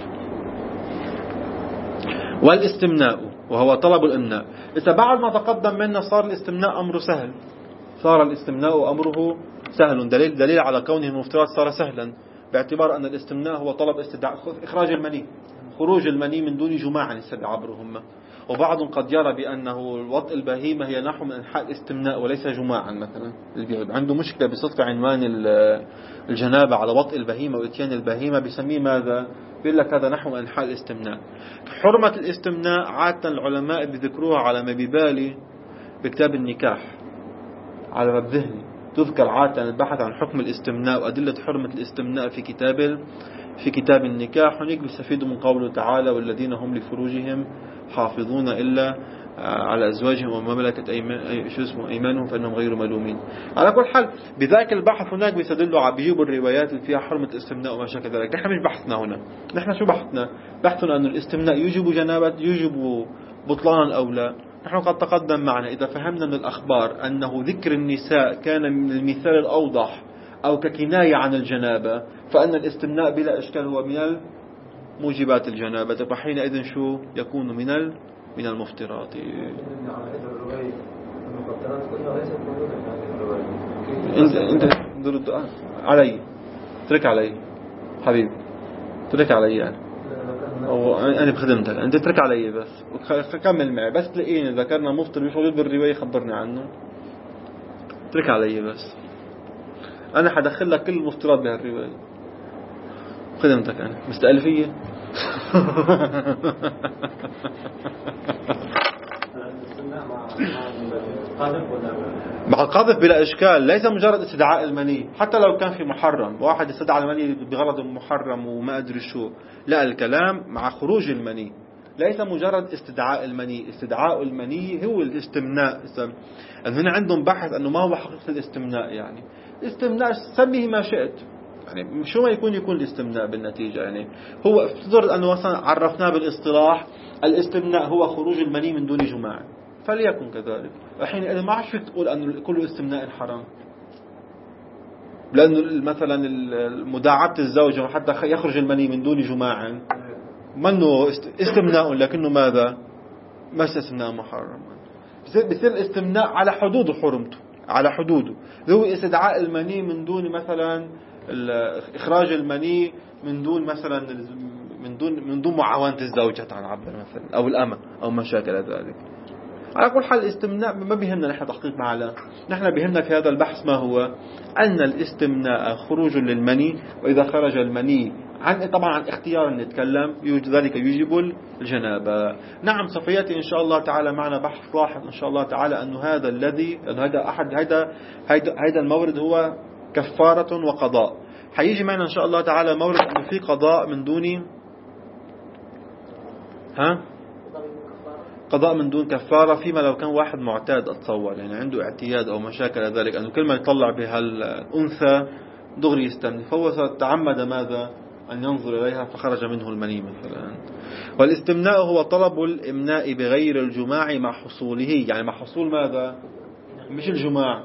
والاستمناء وهو طلب الإمناء. إذا بعد ما تقدم منا صار الاستمناء أمره سهل، صار الاستمناء أمره سهل، دليل دليل على كونه المفترض صار سهلا. باعتبار أن الاستمناء هو طلب استدعاء إخراج المني، خروج المني من دون جماع يستدعبرهم. وبعض قد يرى بأنه وطء البهيمة هي نحو من أنحاء الاستمناء وليس جماعا. مثلا اللي عنده مشكلة بصدق عنوان الجنابة على وطء البهيمة وإتيان البهيمة بيسميه ماذا؟ بيقول لك هذا نحو من أنحاء الاستمناء. حرمة الاستمناء عادة العلماء بذكروها على ما ببالي بكتاب النكاح على ما بذهني، تذكر عادة البحث عن حكم الاستمناء وأدلة حرمة الاستمناء في كتاب في كتاب النكاح. هناك بيستفيدوا من قوله تعالى والذين هم لفروجهم حافظون إلا على أزواجهم وما ملكت أيمانهم فإنهم غير ملومين. على كل حال بذاك البحث هناك بيستدلوا على بيجيبوا الروايات اللي فيها حرمة الاستمناء وما شابه ذلك. نحن مش بحثنا هنا، نحن شو بحثنا؟ بحثنا أن الاستمناء يوجب جنابة يوجب بطلانا أو لا. نحن قد تقدم معنا إذا فهمنا من الأخبار أنه ذكر النساء كان من المثال الأوضح أو ككناية عن الجنابة، فأن الاستمناء بلا إشكال هو من موجبات الجنابة، فحينئذ شو يكون من ال من المفترات. انت انت درد علي، ترك علي حبيبي، ترك علي يعني او انا بخدمتك، انت ترك علي بس كمل معي، بس تلاقيني ذكرنا مفطر مش موجود بالرواية خبرني عنه، ترك علي بس انا حدخل لك كل المفترات بهالرواية خدمتك، انا مستألفية. مع القذف بلا إشكال، ليس مجرد استدعاء المني حتى لو كان في محرم، واحد استدعى المني بغرض محرم وما أدري شو، لا، الكلام مع خروج المني، ليس مجرد استدعاء المني. استدعاء المني هو الاستمناء. أن هنا عندهم بحث أنه ما هو حقيقة الاستمناء، يعني الاستمناء سميه ما شئت، يعني شو ما يكون يكون الاستمناء بالنتيجة. يعني هو افترض أنه مثلا عرفناه بالاصطلاح الاستمناء هو خروج المني من دون جماع، فليكن كذلك. الحين أنا ما عارف تقول أن كل استمناء حرام، لأنه مثلا مداعبة الزوجة حتى يخرج المني من دون جماع منه استمناء، لكنه ماذا؟ ما استمناء محرم، بصير الاستمناء على حدود حرمته، على حدوده. هو استدعاء المني من دون مثلا إخراج المني من دون مثلا من دون من دون معاونة الزوجة تعبر مثلا أو الأمة أو ما شاكل ذلك. على كل حال الاستمناء ما بيهمنا نحن تحقيق معنا، نحن بيهمنا في هذا البحث ما هو أن الاستمناء خروج للمني، وإذا خرج المني عن طبعا عن اختيار نتكلم ذلك يوجب الجنابة. نعم سوف يأتي إن شاء الله تعالى معنا بحث لاحق إن شاء الله تعالى أنه هذا الذي أنه هذا أحد هذا هذا المورد هو كفارة وقضاء. حيجي معنا إن شاء الله تعالى مورد أنه في قضاء من دون ها قضاء من دون كفارة، فيما لو كان واحد معتاد أتصور يعني عنده اعتياد أو مشاكل ذلك، أنه كل ما يطلع بها الأنثى دغري يستمني، فهو تعمد ماذا؟ أن ينظر إليها فخرج منه المني مثلا. والاستمناء هو طلب الإمناء بغير الجماع مع حصوله، يعني مع حصول ماذا؟ مش الجماع،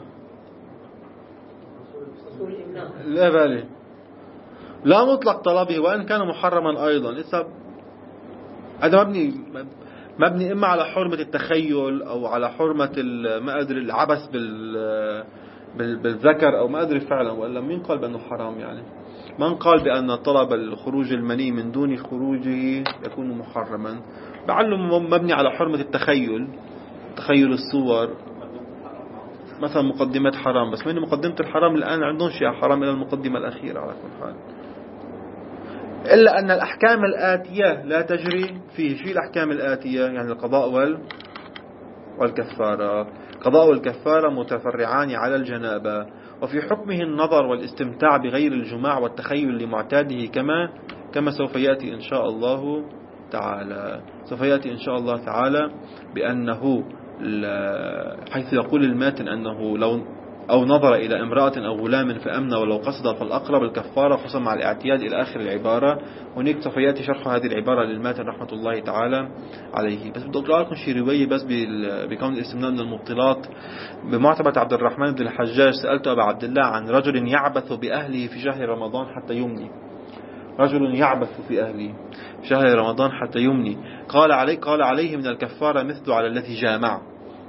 لا بالي لا مطلق طلبه وإن كان محرما أيضا. هذا مبني مبني إما على حرمة التخيل أو على حرمة ما أدري العبث بال بالذكر أو ما أدري فعلا، وإلا مين قال بأنه حرام؟ يعني من قال بأن طلب الخروج المني من دون خروجه يكون محرما؟ بعلم مبني على حرمة التخيل، تخيل الصور مثلا مقدمات حرام، بس من مقدمة الحرام الآن عندهم شيء حرام إلى المقدمة الأخيرة على كل حال. إلا أن الأحكام الآتية لا تجري فيه. شيء الأحكام الآتية يعني القضاء وال والكفارة. القضاء والكفارة متفرعان على الجنابة، وفي حكمه النظر والاستمتاع بغير الجماع والتخيل لمعتاده كما كما سوف يأتي إن شاء الله تعالى. سوف يأتي إن شاء الله تعالى بأنه حيث يقول الماتن أنه لو أو نظر إلى امرأة أو غلام فأمن ولو قصد فالأقرب الكفارة خصوصا مع الاعتياد إلى آخر العبارة. هناك سوف يأتي شرح هذه العبارة للماتن رحمة الله تعالى عليه. بس بدي أقرأ لكم شيء رواية بس بكون الاستمناء من المبطلات. بمعتبة عبد الرحمن بن الحجاج سألت أبا عبد الله عن رجل يعبث بأهله في شهر رمضان حتى يمني. رجل يعبث في أهله في شهر رمضان حتى يمني. قال عليه قال عليه من الكفارة مثل على التي جامع.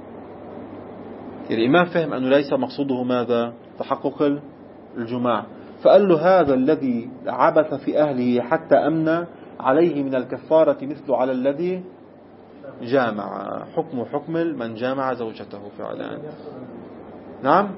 الإمام فهم أنه ليس مقصوده ماذا؟ تحقق الجماع، فقال له هذا الذي عبث في أهله حتى أمن عليه من الكفارة مثل على الذي جامع. حكم حكم من جامع زوجته فعلا. نعم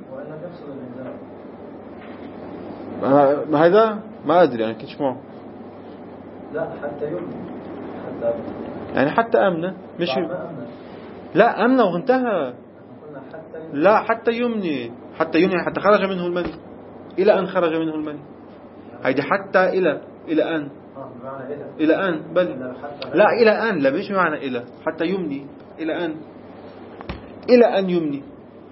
ما هذا ما أدري يعني كيش مو لا حتى يمني حتى يعني حتى أمنه مش لا أمنه وانتهى. لا حتى يمني حتى يمني حتى خرج منه المني إلى أن خرج منه المني. هيدي حتى إلى إلى أن إلى أن بل لا إلى أن لا مش معنى إلى حتى يمني إلى أن إلى أن يمني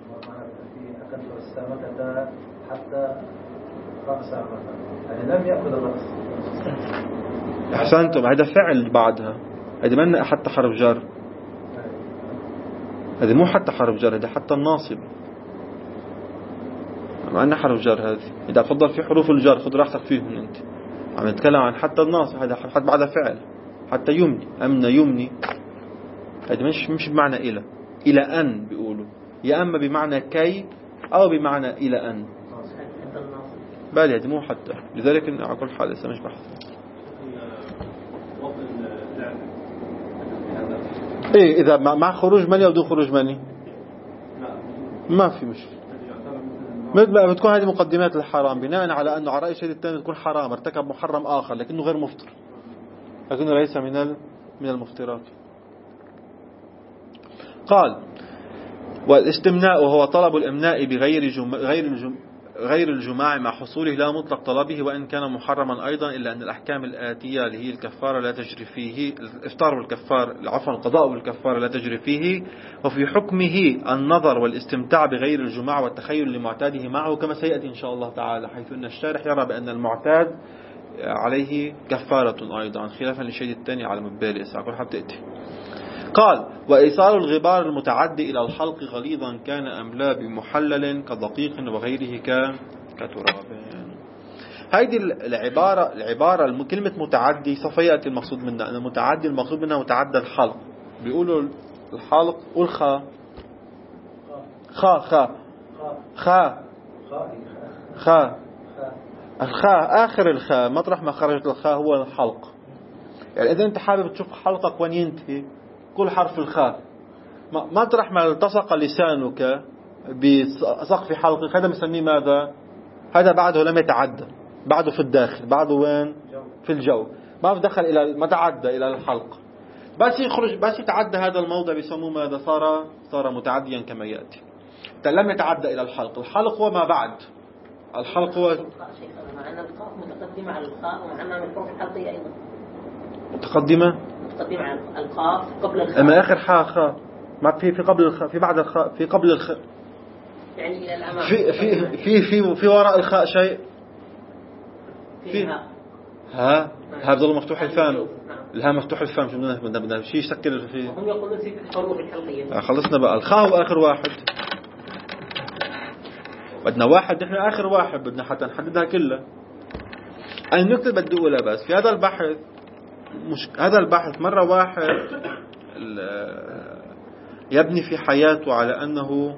حتى رأسه يعني لم يأخذ الرأس. أحسنتم. هذا فعل بعدها. هذا من حتى حرف جر. هذا مو حتى حرف جر هذا حتى الناصب مع أنه حرف جر. هذه إذا فضل في حروف الجر خذ راحتك فيهم أنت. عم نتكلم عن حتى الناصب. هذا حتى بعدها فعل حتى يمني أمن يمني. هذا مش مش بمعنى إلى إلى أن بيقولوا يا أما بمعنى كي أو بمعنى إلى أن بالي. هذا مو حتى لذلك على كل حال لسه مش بحث. إيه إذا مع خروج مني أو دون خروج مني ما في مشكلة. بتكون هذه مقدمات الحرام بناء على أنه على رأي الشيء الثاني تكون حرام ارتكب محرم آخر لكنه غير مفطر لكنه ليس من من المفطرات. قال والاستمناء وهو طلب الإمناء بغير جم... غير الجم... غير الجماع مع حصوله لا مطلق طلبه وإن كان محرما أيضا إلا أن الأحكام الآتية اللي هي الكفارة لا تجري فيه الإفطار والكفار عفوا القضاء والكفارة لا تجري فيه. وفي حكمه النظر والاستمتاع بغير الجماع والتخيل لمعتاده معه كما سيأتي إن شاء الله تعالى حيث أن الشارح يرى بأن المعتاد عليه كفارة أيضا خلافا للشيء الثاني على مبالي سأقول حتى تأتي. قال وإيصال الغبار المتعدي إلى الحلق غليظا كان أم لا بمحلل كدقيق وغيره كتراب. هذه العبارة العبارة كلمة متعدي سوف يأتي المقصود منها. أن المتعدي المقصود منها متعدى الحلق. بيقولوا الحلق والخاء خاء خاء خاء خاء الخاء آخر الخاء مطرح ما خرجت الخاء هو الحلق. يعني إذا أنت حابب تشوف حلقك وين ينتهي كل حرف الخاء مطرح ما التصق لسانك بسقف حلقك هذا مسميه ماذا؟ هذا بعده لم يتعدى بعده في الداخل بعده وين؟ في الجو ما دخل إلى ما تعدى إلى الحلق. بس يخرج بس يتعدى هذا الموضع بيسموه ماذا؟ صار صار متعديا كما يأتي. لم يتعدى إلى الحلق. الحلق هو ما بعد الحلق هو مع أن القاف متقدمة على الخاء ومعناها من الحروف الحلقية أيضا متقدمة متقدمة على القاف قبل الخاء. أما آخر حاء خاء ما في في قبل الخاء في بعد الخاء في قبل الخاء يعني إلى الأمام في في في في في وراء الخاء شيء في ها ها ها بظل مفتوح الفم. الها مفتوح الفم شو بدنا بدنا بدنا شيء يشكل فيه. هم يقولون في الحروف الحلقية. خلصنا بقى الخاء هو آخر واحد. بدنا واحد نحن آخر واحد بدنا حتى نحددها كلها. النكتة بدي أقولها بس في هذا البحث مش هذا البحث مرة واحد يبني في حياته على أنه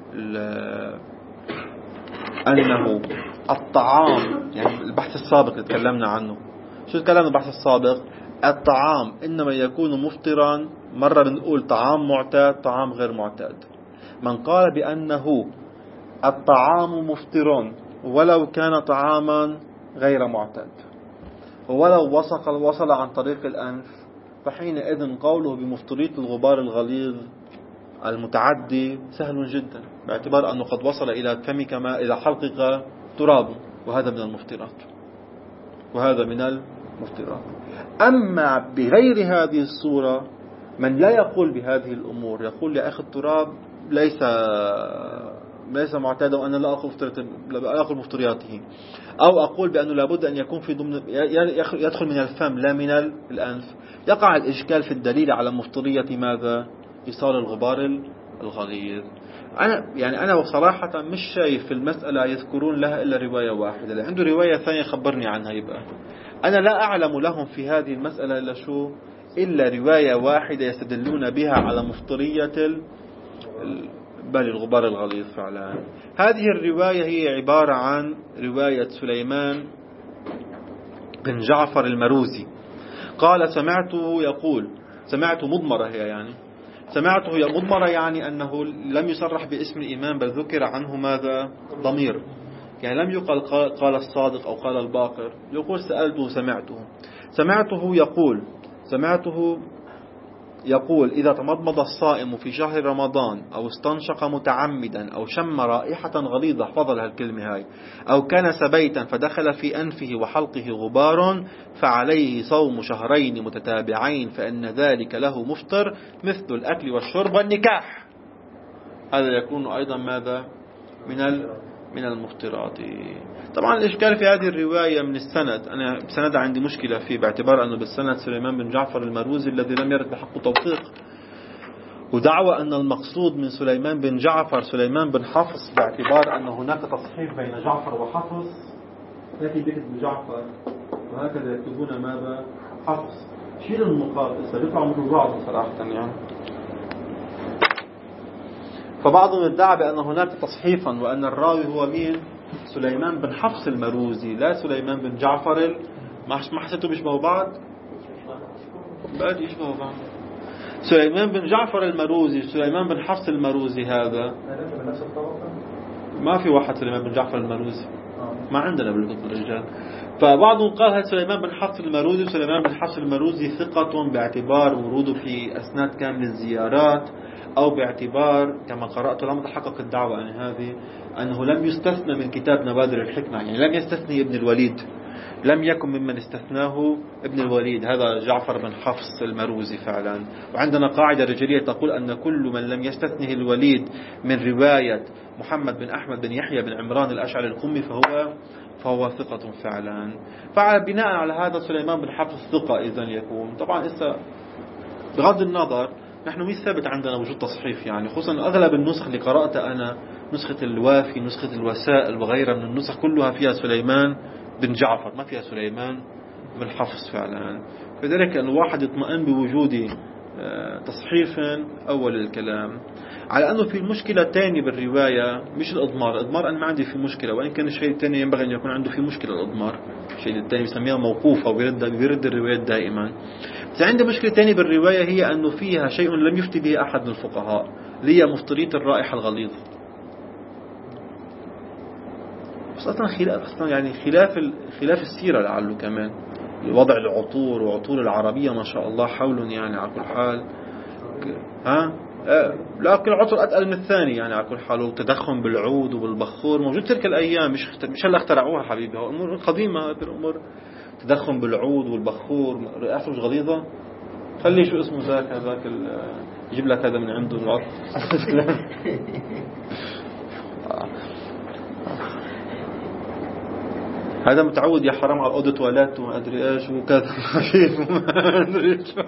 أنه الطعام يعني البحث السابق اللي تكلمنا عنه شو تكلمنا البحث السابق الطعام إنما يكون مفطرا. مرة بنقول طعام معتاد طعام غير معتاد. من قال بأنه الطعام مفطر ولو كان طعاما غير معتاد ولو وصل وصل عن طريق الأنف فحينئذ قوله بمفطرية الغبار الغليظ المتعدي سهل جدا باعتبار أنه قد وصل إلى فمك ما إلى حلقك تراب وهذا من المفطرات وهذا من المفطرات. أما بغير هذه الصورة من لا يقول بهذه الأمور يقول يا أخي التراب ليس ليس معتادا وأنا لا أقول لا أقول مفطرياته أو أقول بأنه لابد أن يكون في ضمن يدخل من الفم لا من الأنف. يقع الإشكال في الدليل على مفطرية ماذا؟ إيصال الغبار الغليظ. أنا يعني أنا صراحة مش شايف في المسألة يذكرون لها إلا رواية واحدة. اللي عنده رواية ثانية خبرني عنها. يبقى أنا لا أعلم لهم في هذه المسألة إلا شو إلا رواية واحدة يستدلون بها على مفطرية بل الغبار الغليظ فعلا. هذه الرواية هي عبارة عن رواية سليمان بن جعفر المروزي. قال سمعته يقول، سمعت مضمرة هي يعني سمعته مضمرة يعني أنه لم يصرح باسم الإمام بل ذكر عنه ماذا؟ ضمير، يعني لم يقل قال الصادق أو قال الباقر، يقول سألته سمعته سمعته يقول سمعته يقول إذا تمضمض الصائم في شهر رمضان أو استنشق متعمدا أو شم رائحة غليظة، احفظ لها الكلمة هاي، أو كنس بيتا فدخل في أنفه وحلقه غبار فعليه صوم شهرين متتابعين فإن ذلك له مفطر مثل الأكل والشرب والنكاح. هذا يكون أيضا ماذا؟ من من المفطرات. طبعا الإشكال في هذه الرواية من السند، أنا بسند عندي مشكلة فيه باعتبار أنه بالسند سليمان بن جعفر المروزي الذي لم يرد بحق توثيق، ودعوى أن المقصود من سليمان بن جعفر سليمان بن حفص باعتبار أن هناك تصحيف بين جعفر وحفص، لكن بكتب جعفر وهكذا يكتبون ماذا؟ حفص. شيل النقاط بيطلعوا مثل بعض صراحة يعني. فبعضهم ادعى بأن هناك تصحيفا وأن الراوي هو مين؟ سليمان بن حفص المروزي لا سليمان بن جعفر ال... ما حسيتوا بيشبهوا بعض؟ بعد يشبهوا بعض. سليمان بن جعفر المروزي سليمان بن حفص المروزي هذا ما في واحد سليمان بن جعفر المروزي، ما عندنا بالكتب الرجال. فبعضهم قال هذا سليمان بن حفص المروزي سليمان بن حفص المروزي ثقة باعتبار وروده في أسناد كامل الزيارات، أو باعتبار كما قرأت لم تحقق الدعوة أن هذه أنه لم يستثنى من كتاب نوادر الحكمة، يعني لم يستثني ابن الوليد، لم يكن ممن استثناه ابن الوليد، هذا جعفر بن حفص المروزي فعلا. وعندنا قاعدة رجالية تقول أن كل من لم يستثنه الوليد من رواية محمد بن أحمد بن يحيى بن عمران الأشعري القمي فهو فهو ثقة فعلا. فعلى بناء على هذا سليمان بن حفص ثقة إذن يكون. طبعا إسا بغض النظر نحن مش ثابت عندنا وجود تصحيف، يعني خصوصا أغلب النسخ اللي قرأت أنا نسخة الوافي نسخة الوسائل وغيرها من النسخ كلها فيها سليمان بن جعفر ما فيها سليمان بن حفص فعلا. فذلك الواحد يطمئن بوجود تصحيف أول الكلام. على أنه في المشكلة الثانية بالرواية مش الإضمار، الإضمار أنا ما عندي في مشكلة، وإن كان الشيء الثاني ينبغي أن يكون عنده في مشكلة الإضمار، الشيء الثاني يسميها موقوفة ويرد بيرد الروايات دائما. بس عندي مشكلة ثانية بالرواية هي أنه فيها شيء لم يفتي به أحد من الفقهاء، اللي هي مفطرية الرائحة الغليظة. بس أصلا خلاف يعني خلاف خلاف السيرة لعله كمان وضع العطور وعطور العربية ما شاء الله حول يعني على كل حال. ها لكن العطر أتقل من الثاني يعني على كل حال. والتدخن بالعود وبالبخور موجود تلك الأيام، مش مش هلا اخترعوها حبيبي، هو أمور قديمة هذه الأمور. تدخن بالعود والبخور رئاسه مش غليظة. خلي شو اسمه ذاك ذاك يجيب لك هذا من عنده العطر. هذا متعود يا حرام على الأوضة تواليت وما أدري إيش وكذا خفيف وما أدري شو.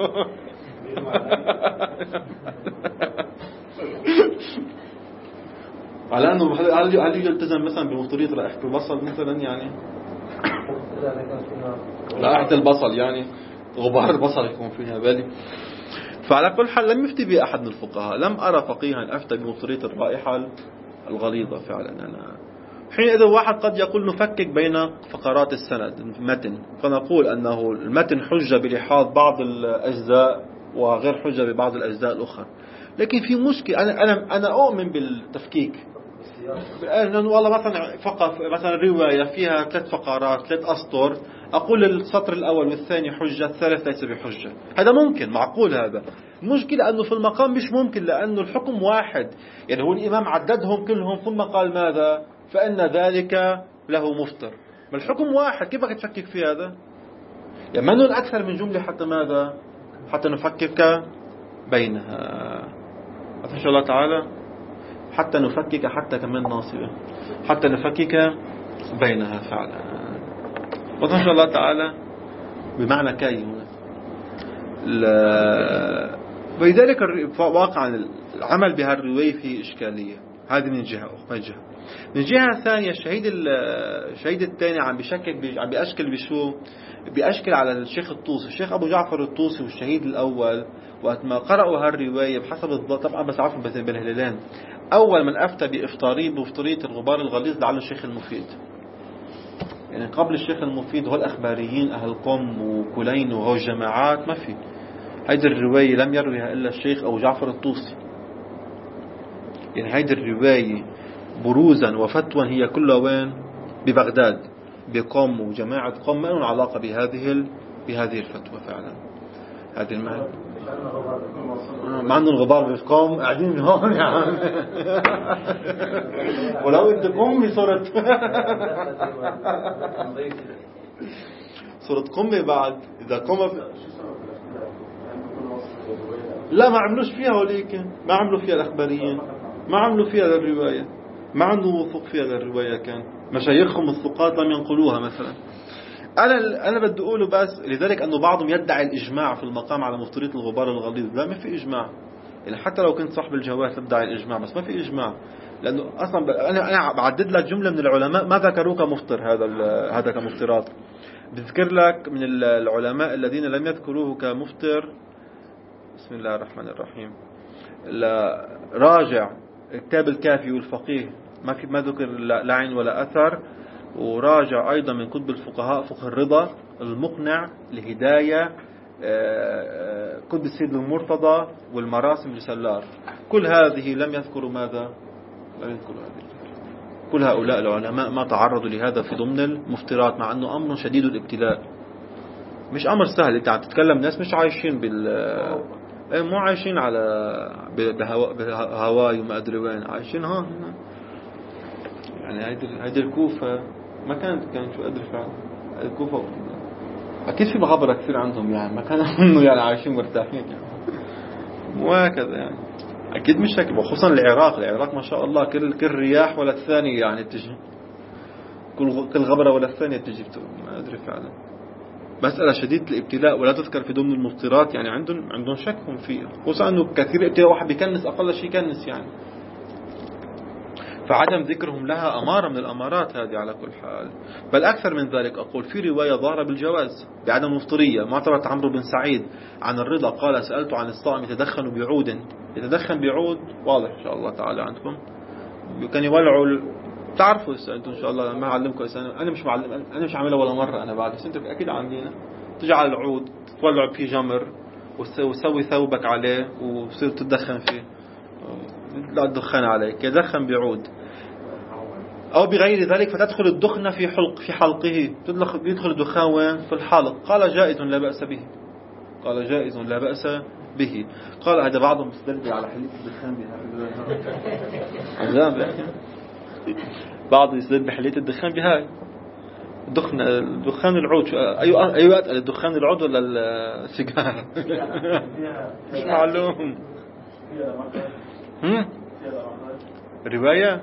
على أنه هل هل يلتزم مثلا بمفطرية رائحة البصل مثلا يعني رائحة البصل يعني غبار البصل يكون فيها بالي. فعلى كل حال لم يفتي به أحد من الفقهاء، لم أرى فقيها أفتى بمفطرية الرائحة الغليظة فعلا. أنا حينئذ واحد قد يقول نفكك بين فقرات السند المتن، فنقول أنه المتن حجة بلحاظ بعض الأجزاء وغير حجة ببعض الأجزاء الأخرى. لكن في مشكلة، أنا أنا أنا أؤمن بالتفكيك. لأنه والله مثلا فقط مثلا رواية فيها ثلاث فقرات ثلاث أسطر، أقول السطر الأول والثاني حجة الثالث ليس بحجة، هذا ممكن معقول. هذا المشكلة أنه في المقام مش ممكن، لأنه الحكم واحد، يعني هو الإمام عددهم كلهم ثم قال ماذا؟ فإن ذلك له مفطر. ما الحكم واحد، كيف بدك تفكك في هذا؟ يعني منن أكثر من جملة حتى ماذا؟ حتى نفكك بينها. إن شاء الله تعالى حتى نفكك حتى كمان ناصبة حتى نفكك بينها فعلا. وإن شاء الله تعالى بمعنى كاي هنا. ولذلك واقعا العمل بهالرواية فيه إشكالية، هذه من جهة أخرى. من جهة ثانية الشهيد الشهيد الثاني عم بيشكل عم بيأشكل بشو بيأشكل على الشيخ الطوسي. الشيخ أبو جعفر الطوسي والشهيد الأول وقت ما قرأوا هالرواية بحسب الضبط طبعا بس عارفوا بالهلالين أول من أفتى بإفطاري بإفطارية الغبار الغليظ لعله الشيخ المفيد. يعني قبل الشيخ المفيد هو الأخباريين أهل قم وكلين وهو الجماعات ما في. هيدي الرواية لم يرويها إلا الشيخ أبو جعفر الطوسي. يعني هيدي الرواية بروزا وفتوى هي كلها وين؟ ببغداد بقم وجماعة قم ما لهم علاقة بهذه ال... بهذه الفتوى فعلا. هذه المعنى ما عندهم غبار بقم قاعدين هون يعني ولو انت قمي صرت صرت قمي بعد إذا قم في... لا ما عملوش فيها وليك ما عملوا فيها الأخباريين ما عملوا فيها للرواية ما عندهم وثوق فيها للرواية. كان مشايخهم الثقات لم ينقلوها مثلا. أنا أنا بدي أقوله بس لذلك أنه بعضهم يدعي الإجماع في المقام على مفترية الغبار الغليظ. لا ما في إجماع. يعني حتى لو كنت صاحب الجواز بدعي الإجماع بس ما في إجماع لأنه أصلا أنا أنا بعدد لك جملة من العلماء ما ذكروه كمفتر هذا هذا كمفترات. بذكر لك من العلماء الذين لم يذكروه كمفتر. بسم الله الرحمن الرحيم. لا راجع كتاب الكافي والفقيه ما في ما ذكر لا عين ولا أثر. وراجع أيضا من كتب الفقهاء فقه الرضا المقنع الهداية كتب السيد المرتضى والمراسم لسلار. كل هذه لم يذكروا ماذا لم يذكروا هذه. كل هؤلاء العلماء ما تعرضوا لهذا في ضمن المفترات مع أنه أمر شديد الابتلاء مش أمر سهل. أنت عم تتكلم ناس مش عايشين بال مو عايشين على بهواي وما أدري وين عايشين ها هنا. يعني هيدي هيدي الكوفة ما كانت كان شو أدري فعلا الكوفة أكيد في مغامرة كثير عندهم يعني ما كانوا إنه يعني عايشين مرتاحين يعني مو هكذا يعني أكيد مش هيك. وخصوصا العراق العراق ما شاء الله كل كل رياح ولا الثانية يعني تجي كل كل غبرة ولا الثانية تجي ما أدري فعلا. مسألة شديدة الابتلاء ولا تذكر في ضمن المفترات يعني عندهم عندهم شكهم فيها. خصوصا إنه كثير ابتلاء واحد بيكنس أقل شيء يكنس يعني. فعدم ذكرهم لها أمارة من الأمارات هذه على كل حال. بل أكثر من ذلك أقول في رواية ظاهرة بالجواز بعدم المفطرية معتبرة عمرو بن سعيد عن الرضا قال سألت عن الصائم يتدخن بعود. يتدخن بعود واضح إن شاء الله تعالى عندكم كان يولعوا ال... تعرفوا أنتم إن شاء الله ما أعلمكم أنا مش معلم أنا مش عاملها ولا مرة أنا بعد بس أنتم أكيد عندنا تجعل العود تولع فيه جمر وتسوي ثوبك عليه وتصير تدخن فيه لا الدخان عليك يدخن بعود أو بغير ذلك فتدخل الدخنة في حلق في حلقه يدخل الدخان وين في الحلق. قال جائز لا بأس به. قال جائز لا بأس به. قال هذا بعضهم مستدل على حلية الدخان بهذا بعض يستدل بحلية الدخان بهاي دخن دخان العود. أي أي أتقل الدخان العود ولا السيجار مش معلوم. هم رواية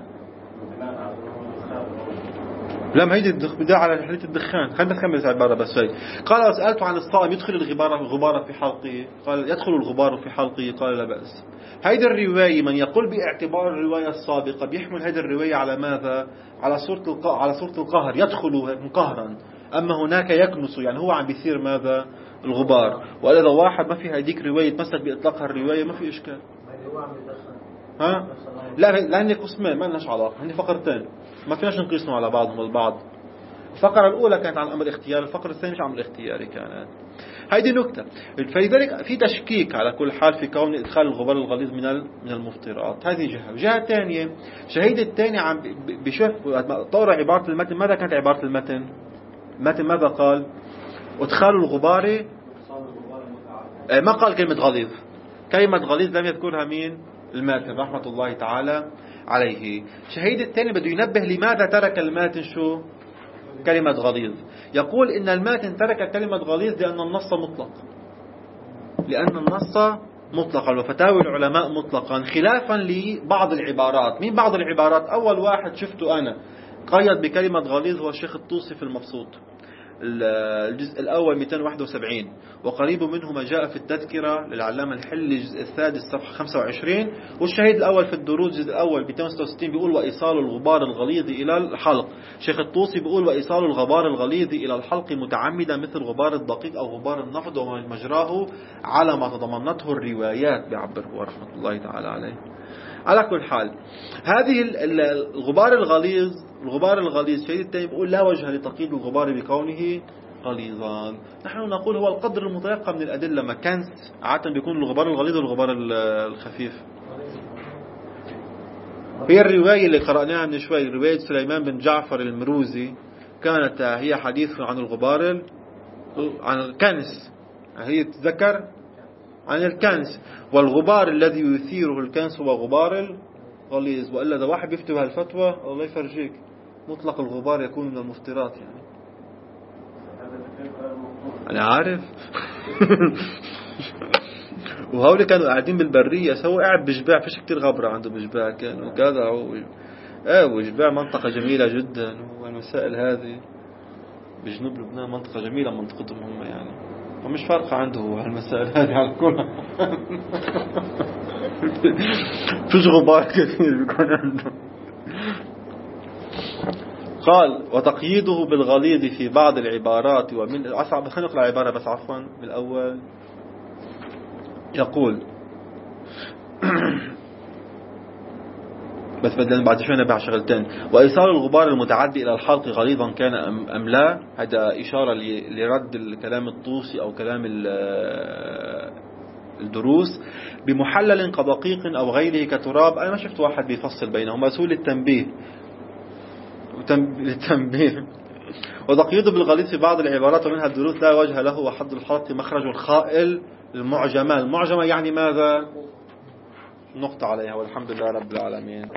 لا ما هيدي بدأ على حلية الدخان. خلينا نكمل العبارة بس هي. قال سألت عن الصائم يدخل الغبار الغبار في حلقه قال يدخل الغبار في حلقه قال لا بأس. هيدي الرواية من يقول باعتبار الرواية السابقة بيحمل هيدي الرواية على ماذا على صورة الق... على صورة القهر يدخل قهرا أما هناك يكنس يعني هو عم بيثير ماذا الغبار. وإذا واحد ما في هيديك رواية مسك بإطلاقها الرواية ما في إشكال. ها لا لأن قسمين ما لناش علاقة هني فقرتين ما فيناش نقيسهم على بعضهم البعض. الفقرة الأولى كانت عن أمر اختياري الفقرة الثانية مش عن أمر اختياري كانت. هيدي نكتة. فلذلك في تشكيك على كل حال في كون إدخال الغبار الغليظ من من المفطرات. هذه جهة. جهة ثانية شهيد الثاني عم بشوف طور عبارة المتن. ماذا كانت عبارة المتن؟ المتن ماذا قال؟ ادخال الغبار ما قال كلمة غليظ. كلمة غليظ لم يذكرها مين؟ الماتن رحمة الله تعالى عليه. شهيد الثاني بده ينبه لماذا ترك الماتن شو كلمة غليظ. يقول إن الماتن ترك كلمة غليظ لأن النص مطلق لأن النص مطلقا وفتاوي العلماء مطلقا خلافا لبعض العبارات. مين بعض العبارات؟ أول واحد شفته أنا قيد بكلمة غليظ هو الشيخ الطوسي في المبسوط. الجزء الأول مئتين وواحد وسبعين، وقريب منه ما جاء في التذكرة للعلامة الحلي الجزء السادس صفحة خمسة وعشرين، والشهيد الأول في الدروز الجزء الأول مئتين وستة وستين بيقول وإيصال الغبار الغليظ إلى الحلق. شيخ الطوسي بيقول وإيصال الغبار الغليظ إلى الحلق متعمدا مثل غبار الدقيق أو غبار النفط ومجراه على ما تضمنته الروايات، بيعبر هو رحمة الله تعالى عليه. على كل حال هذه الغبار الغليظ الغبار الغليظ شهيد التاني بيقول لا وجه لتقييد الغبار بكونه غليظا. نحن نقول هو القدر المتيقن من الأدلة، ما كان عادة بيكون الغبار الغليظ والغبار الخفيف. هي الرواية اللي قرأناها من شوي، رواية سليمان بن جعفر المروزي، كانت هي حديث عن الغبار عن الكنس، هي تذكر عن الكنس، والغبار الذي يثيره الكنس هو غبار الغليظ. وإلا إذا واحد بيفتي بهالفتوى الله يفرجيك، مطلق الغبار يكون من المفترات يعني. أنا عارف. وهؤلاء كانوا قاعدين بالبرية، سووا قاعد بجباع، فيش كتير غبرة عنده بجباع، كانوا كذا و... ايه وجباع منطقة جميلة جدا، والمسائل هذه بجنوب لبنان منطقة جميلة منطقتهم هم يعني، ومش فارقة عنده هالمسائل هذه على كل. فيش غبار كثير بيكون عنده. قال وتقييده بالغليظ في بعض العبارات ومن أصعب. خلينا نقرأ العبارة بس عفوا بالأول. يقول بس بدنا بعد شوي نبع شغلتين. وإيصال الغبار المتعدي إلى الحلق غليظا كان أم لا، هذا إشارة لرد الكلام الطوسي أو كلام الدروس بمحلل كدقيق أو غيره كتراب. أنا ما شفت واحد بيفصل بينهم، مسؤول التنبيه للتنبيه. وتقييده بالغليظ في بعض العبارات ومنها الدروس لا وجه له، وحد الحلق مخرج الخائل المعجمة. المعجمة يعني ماذا؟ نقطة عليها. والحمد لله رب العالمين.